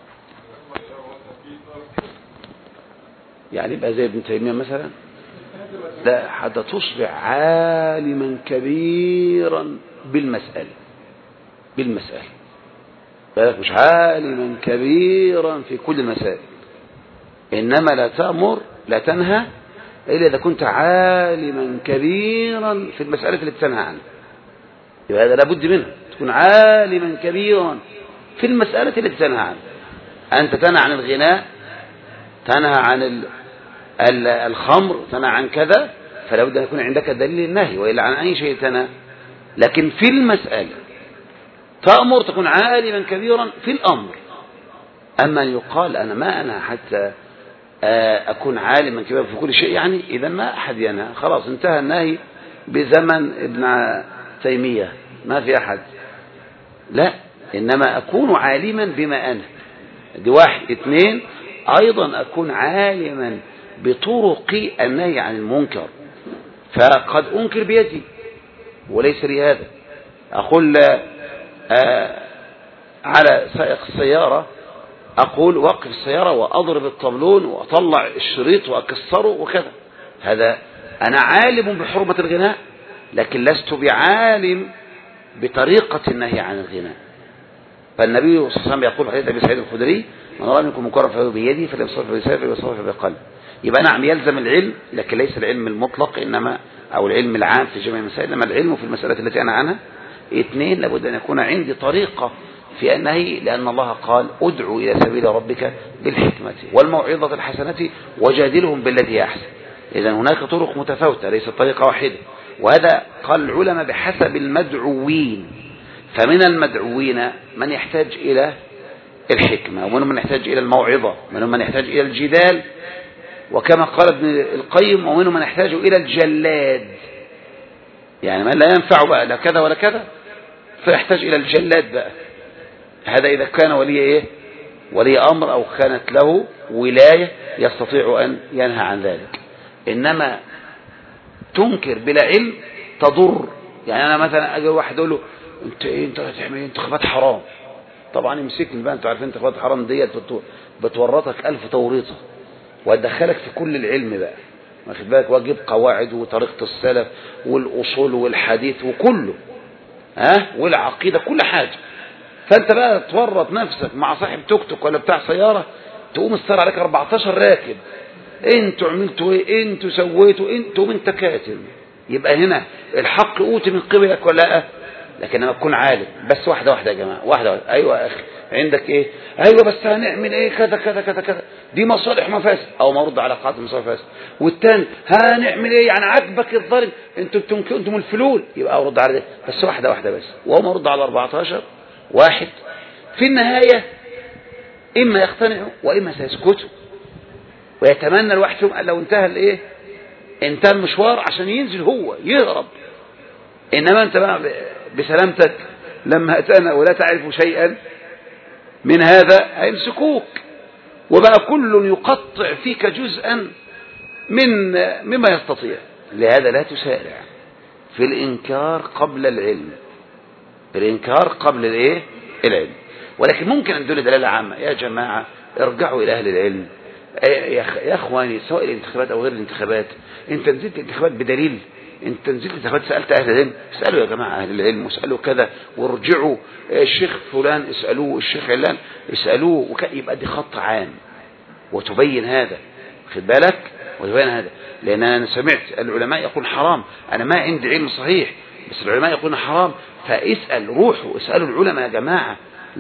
يعني يبقى زي ابن تيمية مثلا، لا حتى تصبح عالما كبيرا بالمسألة بالمسألة بالك، مش عالما كبيرا في كل المسائل، إنما لا تأمر لا تنهى إلا إذا كنت عالما كبيرا في المسألة التي تنهى عنها. يبقى هذا لابد منه، تكون عالما كبيرا في المسألة التي تنهى عنها. أنت تنهى عن الغناء، تنهى عن الخمر، تنهى عن كذا، فلا بد أن يكون عندك دليل النهي، وإلا عن أي شيء تنهى. لكن في المسألة تأمر تكون عالما كبيرا في الأمر. أما أن يقال أنا ما أنا حتى أكون عالما كبيرا في كل شيء، يعني إذا ما أحد ينهى، خلاص انتهى النهي بزمن ابن تيمية، ما في أحد. لا، إنما أكون عالما بما أنا، دي واحد. اثنين، أيضا أكون عالما بطرق النهي عن المنكر، فقد أنكر بيدي وليس لي هذا. أقول آه على سائق السيارة أقول وقف السيارة وأضرب الطبلون وأطلع الشريط وأكسره وكذا. هذا أنا عالم بحرمة الغناء، لكن لست بعالم بطريقة النهي عن الغناء. فالنبي صلى الله عليه وسلم يقول في حديث أبي سعيد الخدري: من رأى منكم منكرا فله بيده فليصرف بلسانه فليصرف بقلبه. يبقى نعم يلزم العلم، لكن ليس العلم المطلق إنما أو العلم العام في جميع المسائل، إنما العلم في المسألة التي أنا عنها. اثنين، لابد أن يكون عندي طريقة في النهي، لأن الله قال: ادعوا إلى سبيل ربك بالحكمة والموعظة الحسنة وجادلهم بالتي أحسن. إذا هناك طرق متفاوتة ليست طريقة واحدة، وهذا قال العلماء بحسب المدعوين. فمن المدعوين من يحتاج إلى الحكمة، ومنهم من يحتاج إلى الموعظة، ومنهم من يحتاج إلى الجدال، وكما قال ابن القيم: ومنهم من يحتاج إلى الجلاد، يعني من لا ينفع بقى لا كذا ولا كذا فيحتاج إلى الجلاد بقى. هذا إذا كان ولي إيه؟ ولي أمر أو كانت له ولاية يستطيع أن ينهى عن ذلك. إنما تنكر بلا علم تضر. يعني أنا مثلا أجي واحد أقول له: أنت إيه؟ أنت هتعمل إيه؟ انتخابات حرام. طبعا يمسكني بقى، أنتوا عارفين انتخابات حرام ديت بتورطك ألف توريطة وتدخلك في كل العلم بقى، واخد بالك، واجيب قواعد وطريقة السلف والأصول والحديث وكله، ها، والعقيدة، كل حاجة. فأنت بقى تورط نفسك مع صاحب توك توك ولا بتاع سيارة، تقوم السيارة عليك أربعتاشر راكب: انتوا عملتوا ايه، انتوا سويتوا، انتوا من تكاتم. يبقى هنا الحق اوتي من قبلك ولا لا؟ لكن لما تكون عالم بس واحدة واحدة يا جماعة، واحدة واحدة. ايوه يا اخي، عندك ايه؟ ايوه بس هنعمل ايه؟ كذا كذا كذا كذا، دي مصالح مفاسد، او مرد على قاعدة مصالح مفاسد. والتاني هنعمل ايه؟ يعني عجبك الظالم، انتوا انتم انتم الفلول، يبقى ارد على ده بس واحدة واحدة بس، وهو مرد على أربعتاشر واحد. في النهاية اما يقتنعوا واما سيسكتوا، ويتمنى الواحد فيهم لو انتهى الايه، انتهى المشوار عشان ينزل هو يهرب. انما انت بقى بسلامتك لما اتانا ولا تعرف شيئا من هذا هيمسكوك، وبقى كل يقطع فيك جزءا من مما يستطيع. لهذا لا تسارع في الانكار قبل العلم، الانكار قبل الايه، العلم. ولكن ممكن ان تدل دلاله عامه: يا جماعه ارجعوا الى اهل العلم. يا اخواني، سواء الانتخابات او غير الانتخابات، انت نزلت الانتخابات بدليل، انت نزلت الانتخابات سالت اهل العلم، اسالوا يا جماعه اهل العلم واسالوا كذا، وارجعوا الشيخ فلان اسالوه، الشيخ علان اسالوه، وك... يبقى دي خط عام وتبين هذا، خد بالك، وتبين هذا. لان انا سمعت العلماء يقول حرام، انا ما عندي علم صحيح بس العلماء يقولون حرام، فاسال، روحوا اسالوا العلماء يا جماعه،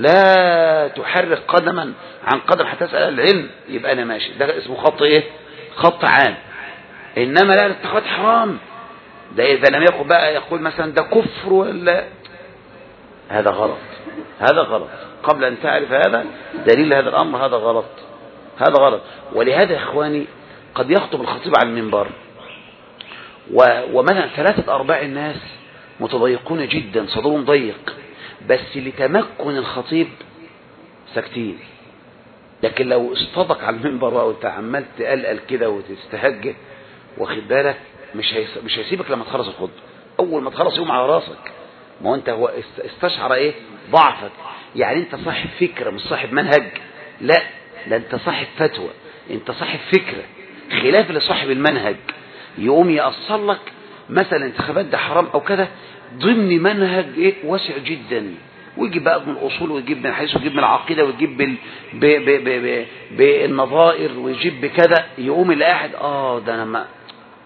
لا تحرك قدما عن قدم حتى تسأل العلم. يبقى أنا ماشي، ده اسمه خط إيه؟ خط عام. إنما لا، الاتخاذ حرام، ده إذا لم يقل بقى يقول مثلا ده كفر ولا، هذا غلط، هذا غلط. قبل أن تعرف هذا دليل هذا الأمر، هذا غلط، هذا غلط. ولهذا يا إخواني قد يخطب الخطيب على المنبر ومثلا ثلاثة أرباع الناس متضيقون جدا، صدرهم ضيق، بس لتمكن الخطيب ساكتين. لكن لو اصطدق على المنبر وتعملت تقلقل كده وتستهجه، واخد بالك، مش هيس... مش هيسيبك لما تخلص الخطبه. اول ما تخلص يقوم على راسك. ما هو انت هو استشعر ايه؟ ضعفك. يعني انت صاحب فكره مش صاحب منهج، لا، ده انت صاحب فتوى، انت صاحب فكره خلاف لصاحب المنهج. يقوم يأصل لك مثلا انتخابات ده حرام او كذا ضمن منهج ايه واسع جدا، ويجيب بقى من الاصول، ويجيب من الحديث، ويجيب من العقيده، ويجيب بال... ب... ب... ب... ب... بالنظائر، ويجيب بكذا. يقوم الواحد اه ده انا ما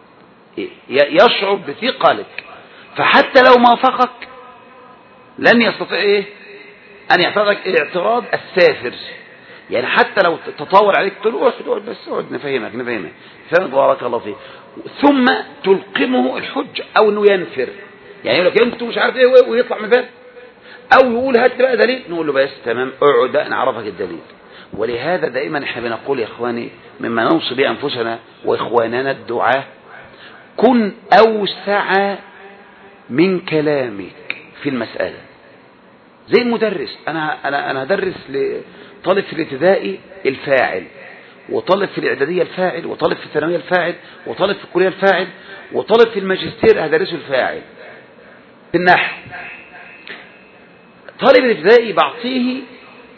يشعر بثقلك، فحتى لو ما وافقك لن يستطيع ايه ان يعترضك الاعتراض السافر. يعني حتى لو تطاول عليك تقول له اقعد بس اقعد نفهمك نفهمك فهمت، بارك الله فيك، ثم تلقمه الحجه او انه ينفر. يعني يقول لك انتوا مش عارف ايه ويطلع من باب، او يقول هات بقى دليل، نقول له بس تمام اقعد بقى نعرفك الدليل. ولهذا دائما احنا بنقول يا اخواني مما نوصي به انفسنا واخواننا الدعاة: كن اوسع من كلامك في المسألة. زي المدرس، انا انا انا هدرس لطالب في الابتدائي الفاعل، وطالب في الاعداديه الفاعل، وطالب في الثانويه الفاعل، وطالب في الكليه الفاعل، وطالب في الماجستير هدرسه الفاعل في النحو. طالب الابتدائي بعطيه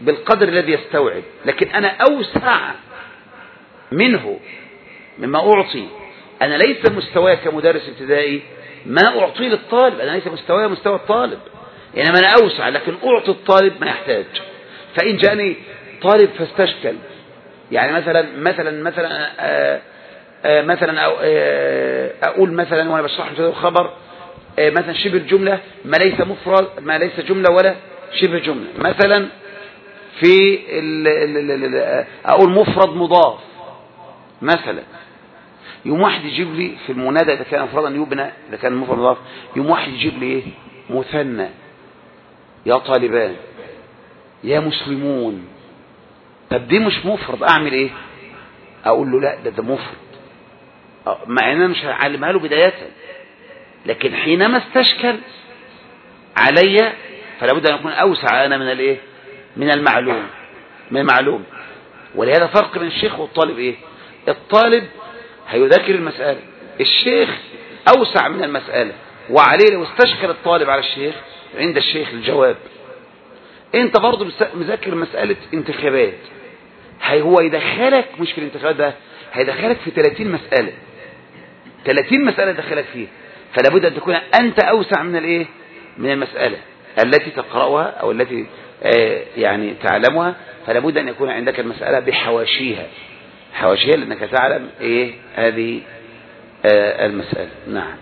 بالقدر الذي يستوعب، لكن أنا أوسع منه مما أعطي. أنا ليس مستواي كمدرس ابتدائي ما أعطيه للطالب، أنا ليس مستواي مستوى الطالب، إنما أنا أوسع لكن أعطي الطالب ما يحتاج. فإن جاءني طالب فاستشكل، يعني مثلا مثلا مثلا آآ آآ مثلا أو أقول مثلا وأنا بشرح الخبر مثلا شبه الجملة ما ليس مفرد، ما ليس جملة ولا شبه جملة. مثلا في ال ال ال أقول مفرد مضاف مثلا، يوم واحد يجيب لي في المنادى إذا كان مفردا يبنى، إذا كان مفرد مضاف يوم واحد يجيب لي إيه؟ مثنى، يا طالبان، يا مسلمون. طب دي مش مفرد، أعمل إيه؟ أقول له لا ده ده مفرد، مع أن أنا مش هعلمها له بداية، لكن حينما استشكل علي فلا بد أن أكون أوسع أنا من الإيه؟ من المعلوم، من المعلوم. ولهذا فرق بين الشيخ والطالب إيه؟ الطالب هيذاكر المسألة، الشيخ أوسع من المسألة، وعليه لو استشكل الطالب على الشيخ عند الشيخ الجواب. انت برضو مذاكر مسألة انتخابات، هي هو يدخلك مش في الانتخابات ده، هيدخلك في ثلاثين مسألة، ثلاثين مسألة دخلك فيه، فلا بد أن تكون أنت أوسع من الإيه؟ من المسألة التي تقرأها أو التي آه يعني تعلمها. فلا بد أن يكون عندك المسألة بحواشيها، حواشيها لأنك تعلم إيه هذه آه المسألة. نعم.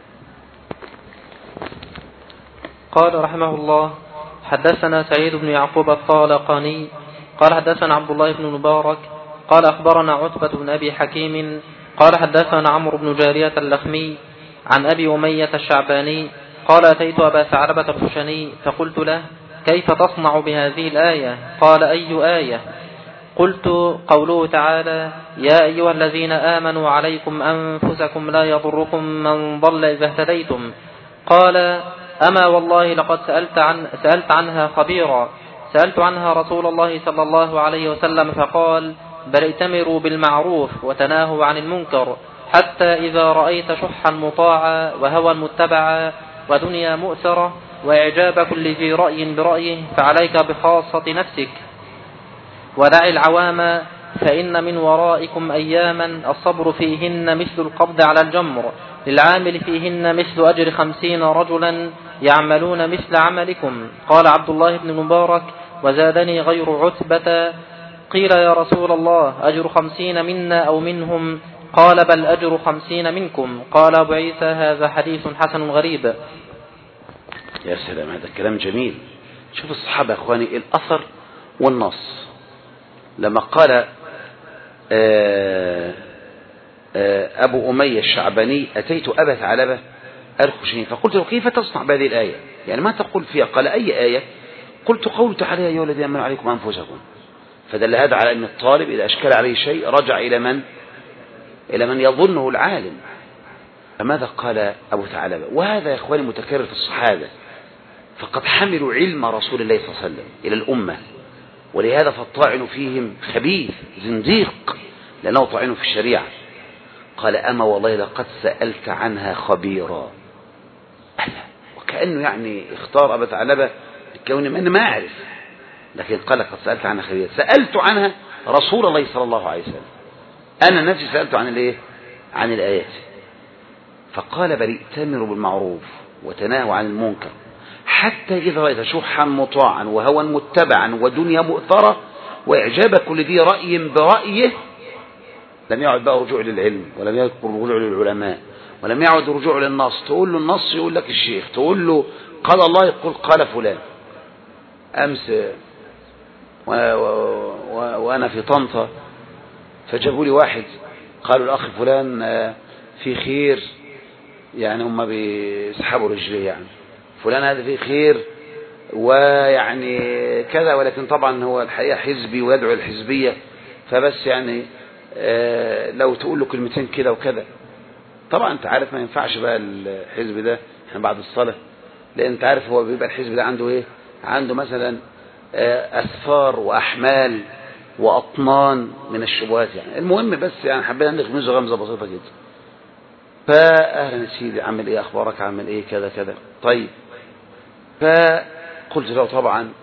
قال رحمه الله: حدثنا سعيد بن يعقوب الطالقاني قال حدثنا عبد الله بن مبارك قال أخبرنا عتبة بن أبي حكيم قال حدثنا عمرو بن جارية اللخمي عن أبي أمية الشعباني قال: أتيت أبا ثعلبة الخشني فقلت له: كيف تصنع بهذه الآية؟ قال: أي آية؟ قلت: قوله تعالى: يا أيها الذين آمنوا عليكم أنفسكم لا يضركم من ضل إذا اهتديتم. قال: أما والله لقد سألت, عن سألت عنها خبيرا، سألت عنها رسول الله صلى الله عليه وسلم فقال: بل ائتمروا بالمعروف وتناهوا عن المنكر، حتى إذا رأيت شحا مطاعا وهوى متبعا ودنيا مؤثرة وإعجاب كل ذي رأي برأيه فعليك بخاصة نفسك ودع العوام، فإن من ورائكم أياما الصبر فيهن مثل القبض على الجمر، للعامل فيهن مثل أجر خمسين رجلا يعملون مثل عملكم. قال عبد الله بن مبارك: وزادني غير عتبة. قيل: يا رسول الله، أجر خمسين منا أو منهم؟ قال: بل أجر خمسين منكم. قال أبو عيسى: هذا حديث حسن غريب. يا سلام، هذا الكلام جميل. شوف الصحابة يا أخواني، الأثر والنص. لما قال آآ آآ أبو أمية الشعباني: أتيت أبا ثعلبة الخشني فقلت له: كيف تصنع بهذه الآية؟ يعني ما تقول فيها؟ قال: أي آية؟ قلت: قول تعالى: يا أيها الذين آمنوا عليكم أنفسكم. فدل هذا على أن الطالب إذا أشكل عليه شيء رجع إلى من؟ إلى من يظنه العالم. فماذا قال أبو ثعلبة؟ وهذا يا إخواني متكرر في الصحابة، فقد حملوا علم رسول الله صلى الله عليه وسلم إلى الأمة، ولهذا فالطاعن فيهم خبيث زنديق لأنه طاعن في الشريعة. قال: أما والله لقد سألت عنها خبيرا. وكأنه يعني اختار أبا ثعلبة بكونه من ما أعرف، لكن قال: قد سألت عنها خبيرا، سألت عنها رسول الله صلى الله عليه وسلم، أنا نفسي سألت عن الإيه؟ عن الآيات. فقال: بل ائتمروا بالمعروف وتناهوا عن المنكر، حتى إذا رأيت شحا مطاعا وهوى متبعا ودنيا مؤثرة وإعجاب كل ذي رأي برأيه. لم يعد بقى رجوع للعلم، ولم يعد رجوع للعلماء، ولم يعد رجوع للنص. تقول له النص يقول لك الشيخ، تقول له قال الله يقول قال فلان. أمس و... و... و... وأنا في طنطا فجابوا لي واحد قالوا الأخ فلان في خير، يعني هم بيسحبوا رجليه، يعني فلان هذا فيه خير ويعني كذا، ولكن طبعا هو الحقيقة حزبي ويدعو الحزبية، فبس يعني آه لو تقول له كلمتين كده وكذا. طبعا انت عارف ما ينفعش بقى الحزب ده احنا بعد الصلاة، لان انت عارف هو بيبقى الحزب ده عنده ايه؟ عنده مثلا آه اسفار واحمال واطنان من الشبهات يعني. المهم بس يعني حبينا نغمزه غمزة بسيطة جدا. فاهلا يا سيدي، عامل ايه؟ اخبارك؟ عامل ايه؟ كذا كذا. طيب، فقلت له طبعا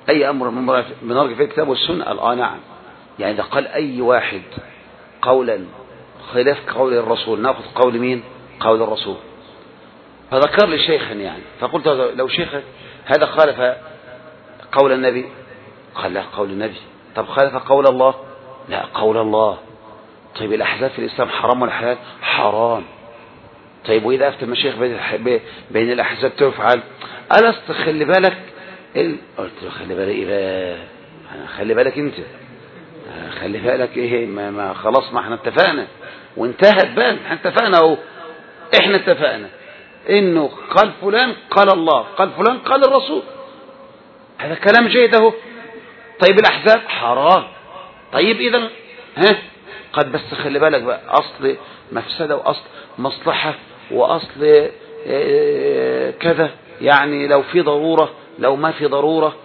أي أمر بنرجع في الكتاب والسنة؟ قال آه نعم. يعني إذا قال أي واحد قولا خلاف قول الرسول نأخذ قول مين؟ قول الرسول. فذكر لي شيخا يعني، فقلت لو شيخك هذا خالف قول النبي؟ قال لا قول النبي. طب خالف قول الله؟ لا قول الله. طيب الأحزاب في الإسلام حرام ولا حلال؟ حرام. طيب وإذا أفتى المشايخ بين الأحزاب تفعل؟ ألست خلي بالك ال... قلت له خلي بالك إيه بقى؟ خلي بالك أنت، خلي بالك إيه ما, ما خلاص ما احنا اتفقنا وانتهت بقى، احنا اتفقنا اهو، احنا اتفقنا انه قال فلان قال الله، قال فلان قال الرسول، هذا كلام جيد اهو. طيب الأحزاب حرام. طيب إذا ها قد بس خلي بالك بقى أصل مفسدة وأصل مصلحة وأصل كذا، يعني لو في ضرورة لو ما في ضرورة.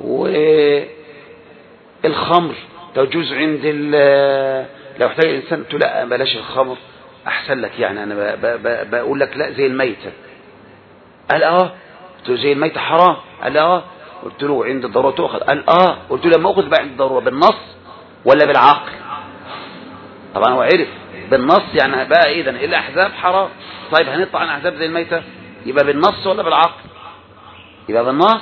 والخمر تجوز عند لو احتاج الإنسان قلت لا بلاش الخمر أحسن لك، يعني أنا بقول لك لا زي الميتة. قال آه. قلت له زي الميتة حرام؟ قال آه. قلت له عند الضرورة تؤخذ؟ قال آه. قلت له لما أخذ بقى عند الضرورة بالنص ولا بالعقل؟ طبعا هو عرف بالنص، يعني بقى إذن الأحزاب حرام. طيب هنطلع عن أحزاب زي الميتة يبقى بالنص ولا بالعقل؟ يبقى بالنص.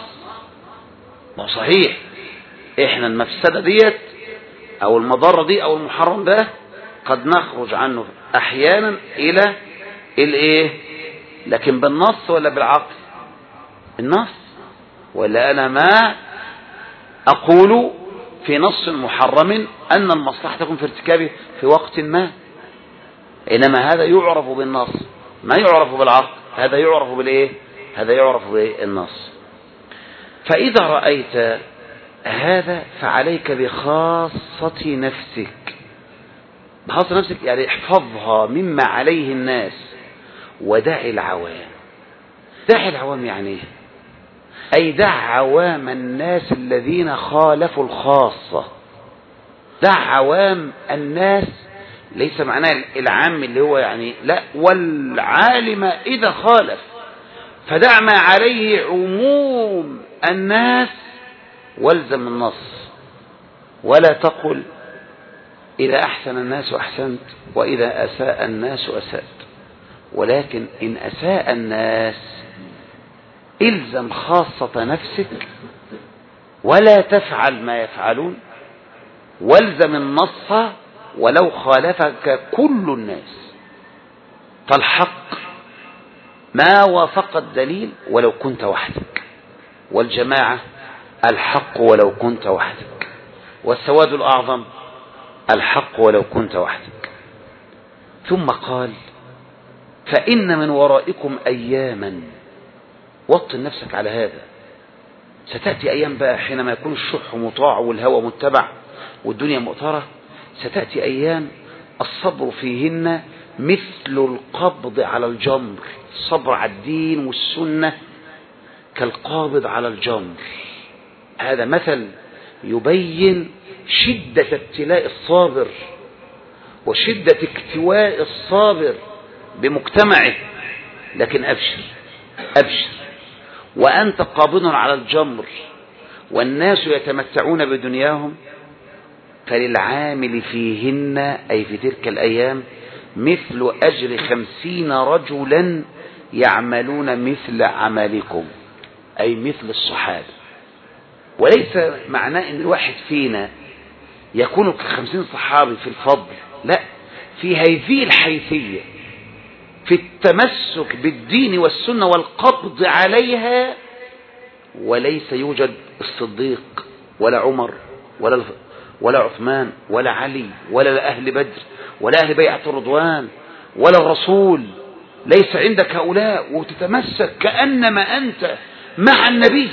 ما صحيح إحنا المفسدة ديت أو المضرة دي أو المحرم ده قد نخرج عنه أحيانا إلى الإيه، لكن بالنص ولا بالعقل؟ النص. ولا أنا ما أقول في نص محرم أن المصلحة تكون في ارتكابه في وقت ما، إنما هذا يعرف بالنص ما يعرف بالعقل، هذا يعرف بالإيه؟ هذا يعرف بالنص. فإذا رأيت هذا فعليك بخاصة نفسك، بخاصة نفسك يعني احفظها مما عليه الناس ودع العوام. دع العوام يعني ايه؟ أي دع عوام الناس الذين خالفوا الخاصة. دع عوام الناس، ليس معناه العام اللي هو يعني لا، والعالم إذا خالف فدع ما عليه عموم الناس والزم النص. ولا تقل إذا أحسن الناس أحسنت وإذا أساء الناس أسأت، ولكن إن أساء الناس إلزم خاصة نفسك ولا تفعل ما يفعلون، والزم النص ولو خالفك كل الناس. فالحق ما وافق الدليل ولو كنت وحدك، والجماعة الحق ولو كنت وحدك، والسواد الأعظم الحق ولو كنت وحدك. ثم قال فإن من ورائكم أياما، وطن نفسك على هذا، ستأتي أيام بقى حينما يكون الشح مطاع والهوى متبع والدنيا مؤثرة، ستأتي أيام الصبر فيهن مثل القبض على الجمر. الصبر على الدين والسنة كالقابض على الجمر. هذا مثل يبين شدة ابتلاء الصابر وشدة اكتواء الصابر بمجتمعه. لكن أبشر أبشر وأنت قابض على الجمر والناس يتمتعون بدنياهم، فللعامل فيهن أي في تلك الأيام مثل أجر خمسين رجلا يعملون مثل عملكم، أي مثل الصحابة. وليس معناه أن الواحد فينا يكون كخمسين صحابي في الفضل، لا، في هذه الحيثية في التمسك بالدين والسنة والقبض عليها. وليس يوجد الصديق ولا عمر ولا ولا عثمان ولا علي ولا أهل بدر ولا أهل بيعة الرضوان ولا الرسول، ليس عندك هؤلاء وتتمسك كأنما أنت مع النبي،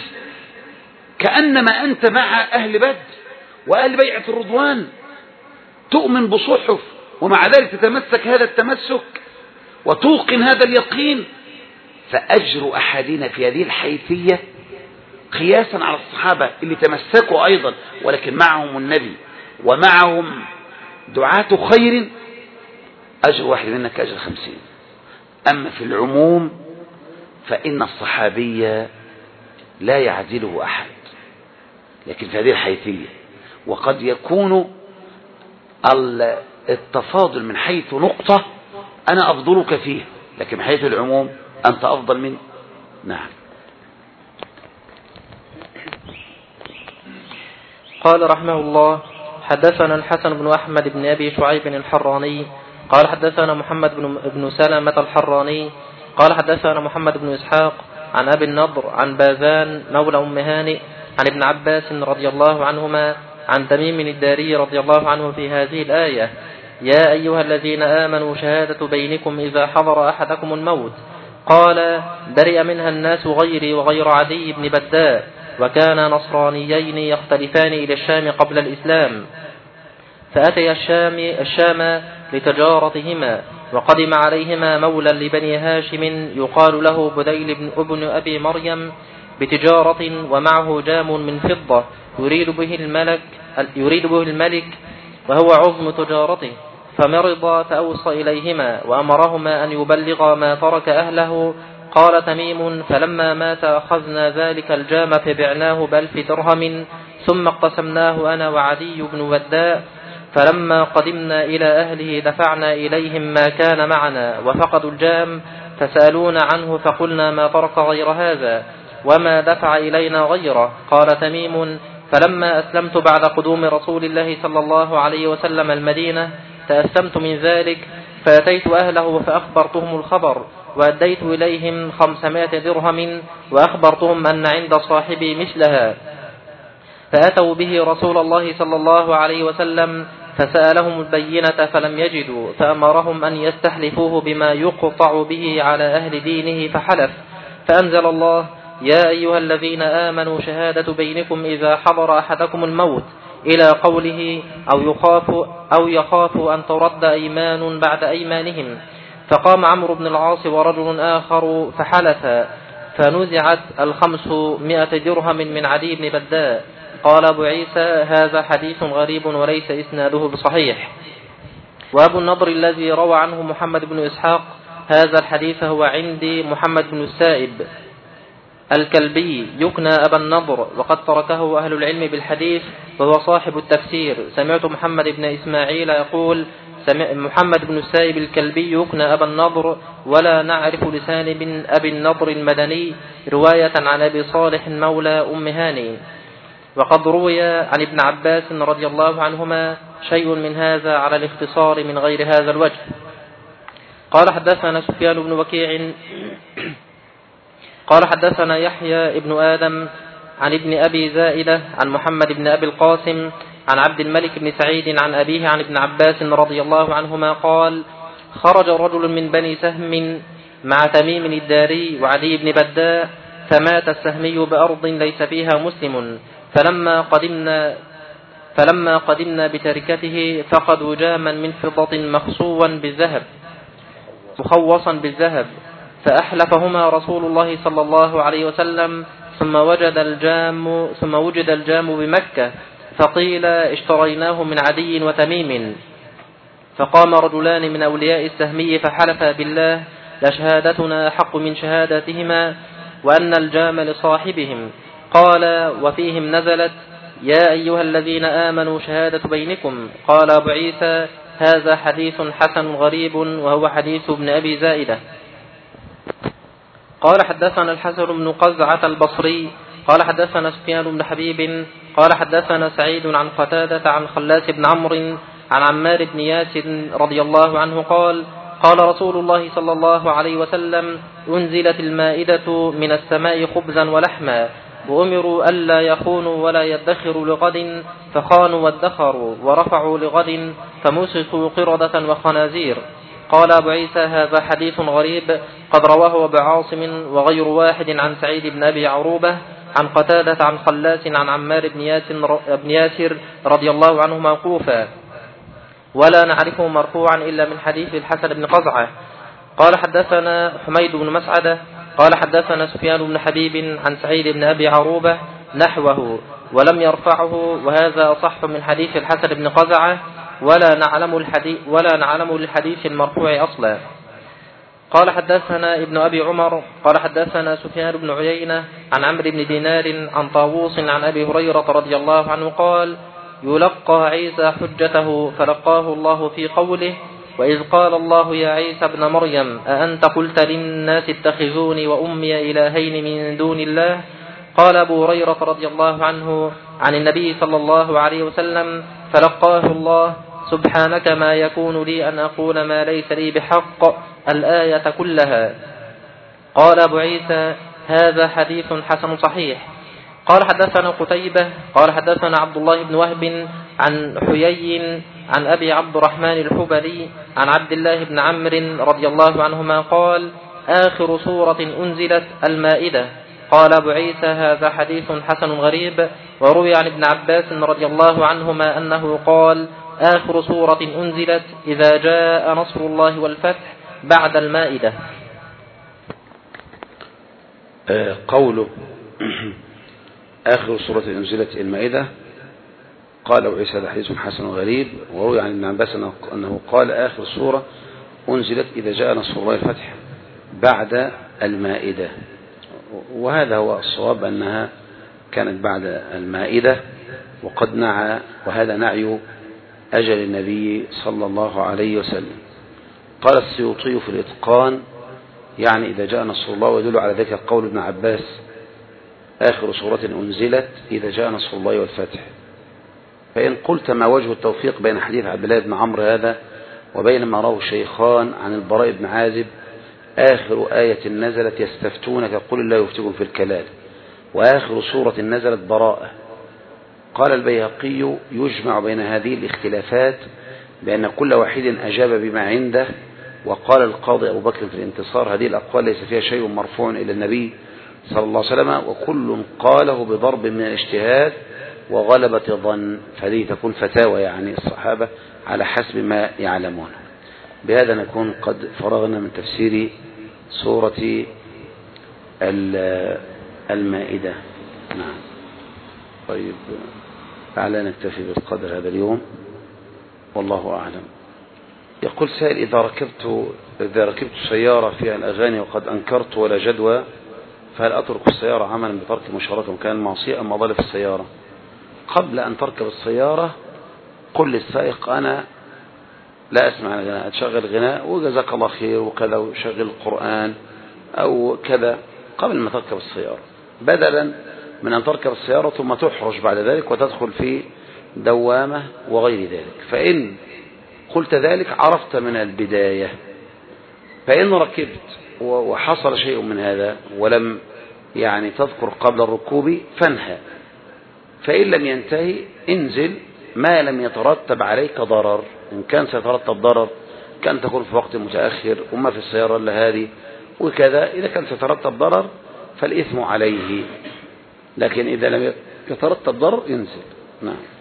كأنما أنت مع أهل بدر وأهل بيعة الرضوان، تؤمن بصحف ومع ذلك تتمسك هذا التمسك وتوقن هذا اليقين. فأجر أحدنا في هذه الحيثية قياسا على الصحابة اللي تمسكوا أيضا ولكن معهم النبي ومعهم دعاة خير، أجر واحد منك كأجر خمسين. أما في العموم فإن الصحابية لا يعدله أحد، لكن في هذه الحيثية. وقد يكون التفاضل من حيث نقطة أنا أفضلك فيه، لكن من حيث العموم أنت أفضل مني. نعم. قال رحمه الله: حدثنا الحسن بن أحمد بن أبي شعيب الحراني قال حدثنا محمد بن, بن سلمة الحراني قال حدثنا محمد بن إسحاق عن أبي النضر عن بازان مولى أم هانئ عن ابن عباس رضي الله عنهما عن تميم الداري رضي الله عنه في هذه الآية: يا أيها الذين آمنوا شهادة بينكم إذا حضر أحدكم الموت. قال: برئ منها الناس غيري وغير عدي بن بداء، وكان نصرانيين يختلفان إلى الشام قبل الإسلام، فأتي الشام, الشام لتجارتهما، وقدم عليهما مولى لبني هاشم يقال له بديل بن ابن أبي مريم بتجارة، ومعه جام من فضة يريد به الملك, يريد به الملك وهو عظم تجارته، فمرض فأوصى إليهما وأمرهما أن يبلغا ما ترك أهله. قال تميم: فلما مات أخذنا ذلك الجام فبعناه بألف درهم، ثم اقتسمناه أنا وعدي بن بداء، فلما قدمنا إلى أهله دفعنا إليهم ما كان معنا، وفقدوا الجام فسألونا عنه، فقلنا ما ترك غير هذا وما دفع إلينا غيره. قال تميم: فلما أسلمت بعد قدوم رسول الله صلى الله عليه وسلم المدينة تأسمت من ذلك، فأتيت أهله فأخبرتهم الخبر، وأديت إليهم خمسمائة درهم، وأخبرتهم أن عند صاحبي مثلها، فأتوا به رسول الله صلى الله عليه وسلم فسألهم البينة فلم يجدوا، فأمرهم أن يستحلفوه بما يقطع به على أهل دينه، فحلف، فأنزل الله: يا أيها الذين آمنوا شهادة بينكم إذا حضر أحدكم الموت، إلى قوله: أو يخاف, أو يخاف أن ترد أيمان بعد أيمانهم. فقام عمرو بن العاص ورجل آخر فحلف، فنزعت الخمسمائة درهم من عدي بن بداء. قال أبو عيسى: هذا حديث غريب وليس إسناده بصحيح. وأبو النضر الذي روى عنه محمد بن إسحاق هذا الحديث هو عندي محمد بن السائب الكلبي يكنى أبا النضر، وقد تركه أهل العلم بالحديث، وهو صاحب التفسير. سمعت محمد بن إسماعيل يقول: محمد بن السائب الكلبي يكنى أبا النضر، ولا نعرف لسان بن أبي النضر المدني رواية عن أبي صالح مولى أم هاني. وقد روي عن ابن عباس رضي الله عنهما شيء من هذا على الاختصار من غير هذا الوجه. قال حدثنا سفيان بن وكيع قال حدثنا يحيى ابن آدم عن ابن أبي زائدة عن محمد بن أبي القاسم عن عبد الملك بن سعيد عن أبيه عن ابن عباس رضي الله عنهما قال: خرج رجل من بني سهم مع تميم الداري وعدي بن بداء، فمات السهمي بأرض ليس فيها مسلم، فلما قدمنا فلما قدمنا بتركته فقدوا جاما من فضة مخصوا بالذهب مخوصا بالذهب، فأحلفهما رسول الله صلى الله عليه وسلم، ثم وجد الجام ثم وجد الجام بمكة، فقيل: اشتريناه من عدي وتميم. فقام رجلان من أولياء السهمي فحلفا بالله: لشهادتنا أحق من شهادتهما، وأن الجام لصاحبهم. قال: وفيهم نزلت: يا أيها الذين آمنوا شهادة بينكم. قال أبو عيسى: هذا حديث حسن غريب، وهو حديث ابن أبي زائدة. قال حدثنا الحسن بن قزعة البصري قال حدثنا سفيان بن حبيب قال حدثنا سعيد عن قتادة عن خلاس بن عمرو عن عمار بن ياسر رضي الله عنه قال: قال رسول الله صلى الله عليه وسلم: أنزلت المائدة من السماء خبزا ولحما، وأمروا ألا يخونوا ولا يدخروا لغد، فخانوا وادخروا، ورفعوا لغد فمسكوا قردة وخنازير. قال أبو عيسى: هذا حديث غريب، قد رواه أبو عاصم وغير واحد عن سعيد بن أبي عروبة عن قتادة عن خلاس عن عمار بن ياسر, بن ياسر رضي الله عنه موقوفا، ولا نعرفه مرفوعا إلا من حديث الحسن بن قزعة. قال حدثنا حميد بن مسعدة قال حدثنا سفيان بن حبيب عن سعيد بن أبي عروبة نحوه ولم يرفعه، وهذا أصح من حديث الحسن بن قزعة، ولا نعلم الحديث ولا نعلم الحديث المرفوع أصلا. قال حدثنا ابن أبي عمر قال حدثنا سفيان بن عيينة عن عمرو بن دينار عن طاووس عن أبي هريرة رضي الله عنه قال يلقى عيسى حجته فلقاه الله في قوله وإذ قال الله يا عيسى ابن مريم أأنت قلت للناس اتخذوني وأمي إلهين من دون الله قال أبو هريرة رضي الله عنه عن النبي صلى الله عليه وسلم فلقاه الله سبحانك ما يكون لي أن أقول ما ليس لي بحق الآية كلها. قال أبو عيسى هذا حديث حسن صحيح. قال حدثنا قتيبة قال حدثنا عبد الله بن وهب عن حيي عن أبي عبد الرحمن الحبلي عن عبد الله بن عمرو رضي الله عنهما قال آخر سورة أنزلت المائدة. قال أبو عيسى هذا حديث حسن غريب. وروي عن ابن عباس رضي الله عنهما أنه قال آخر سورة أنزلت إذا جاء نصر الله والفتح بعد المائدة. قوله آخر سورة أنزلت المائدة قال أبو عيسى هذا حديث حسن غريب. وروي عن ابن عباس أنه قال آخر سورة أنزلت إذا جاء نصر الله والفتح بعد المائدة. وهذا هو الصواب أنها كانت بعد المائدة. وقد نعى وهذا نعي أجل النبي صلى الله عليه وسلم. قال السيوطي في الإتقان يعني إذا جاء نصر الله ويدل على ذلك قول ابن عباس آخر سورة أنزلت إذا جاء نصر الله والفتح. فإن قلت ما وجه التوفيق بين حديث عبد الله بن عمرو هذا وبين ما رواه الشيخان عن البراء بن عازب آخر آية نزلت يستفتونك قل الله يفتكم في الكلال وآخر سورة نزلت براءة. قال البيهقي يجمع بين هذه الاختلافات بأن كل واحد أجاب بما عنده. وقال القاضي أبو بكر في الانتصار هذه الأقوال ليس فيها شيء مرفوع إلى النبي صلى الله عليه وسلم وكل قاله بضرب من الاجتهاد وغلبة الظن. فهذه تكون فتاوى يعني الصحابة على حسب ما يعلمون. بهذا نكون قد فرغنا من تفسير سورة المائدة. نعم. طيب لعلنا نكتفي بالقدر هذا اليوم والله أعلم. يقول سائل إذا ركبت إذا ركبت سيارة فيها الأغاني وقد أنكرت ولا جدوى فهل أترك السيارة عملا بترك مشاركة مكان المعصية أم أضل في السيارة؟ قبل أن تركب السيارة قل للسائق أنا لا أسمع الغناء تشغل غناء وجزاك الله خير وكذا وشغل القرآن أو كذا قبل ما تركب السيارة بدلا من أن تركب السيارة ثم تحرج بعد ذلك وتدخل في دوامة وغير ذلك. فإن قلت ذلك عرفت من البداية. فإن ركبت وحصل شيء من هذا ولم يعني تذكر قبل الركوب فانهى. فإن لم ينتهي انزل ما لم يترتب عليك ضرر. إن كان سيترتب ضرر كان تكون في وقت متأخر وما في السيارة إلا هذه وكذا. إذا كان سيترتب ضرر فالإثم عليه. لكن إذا لم يترتب ضرر ينزل. نعم.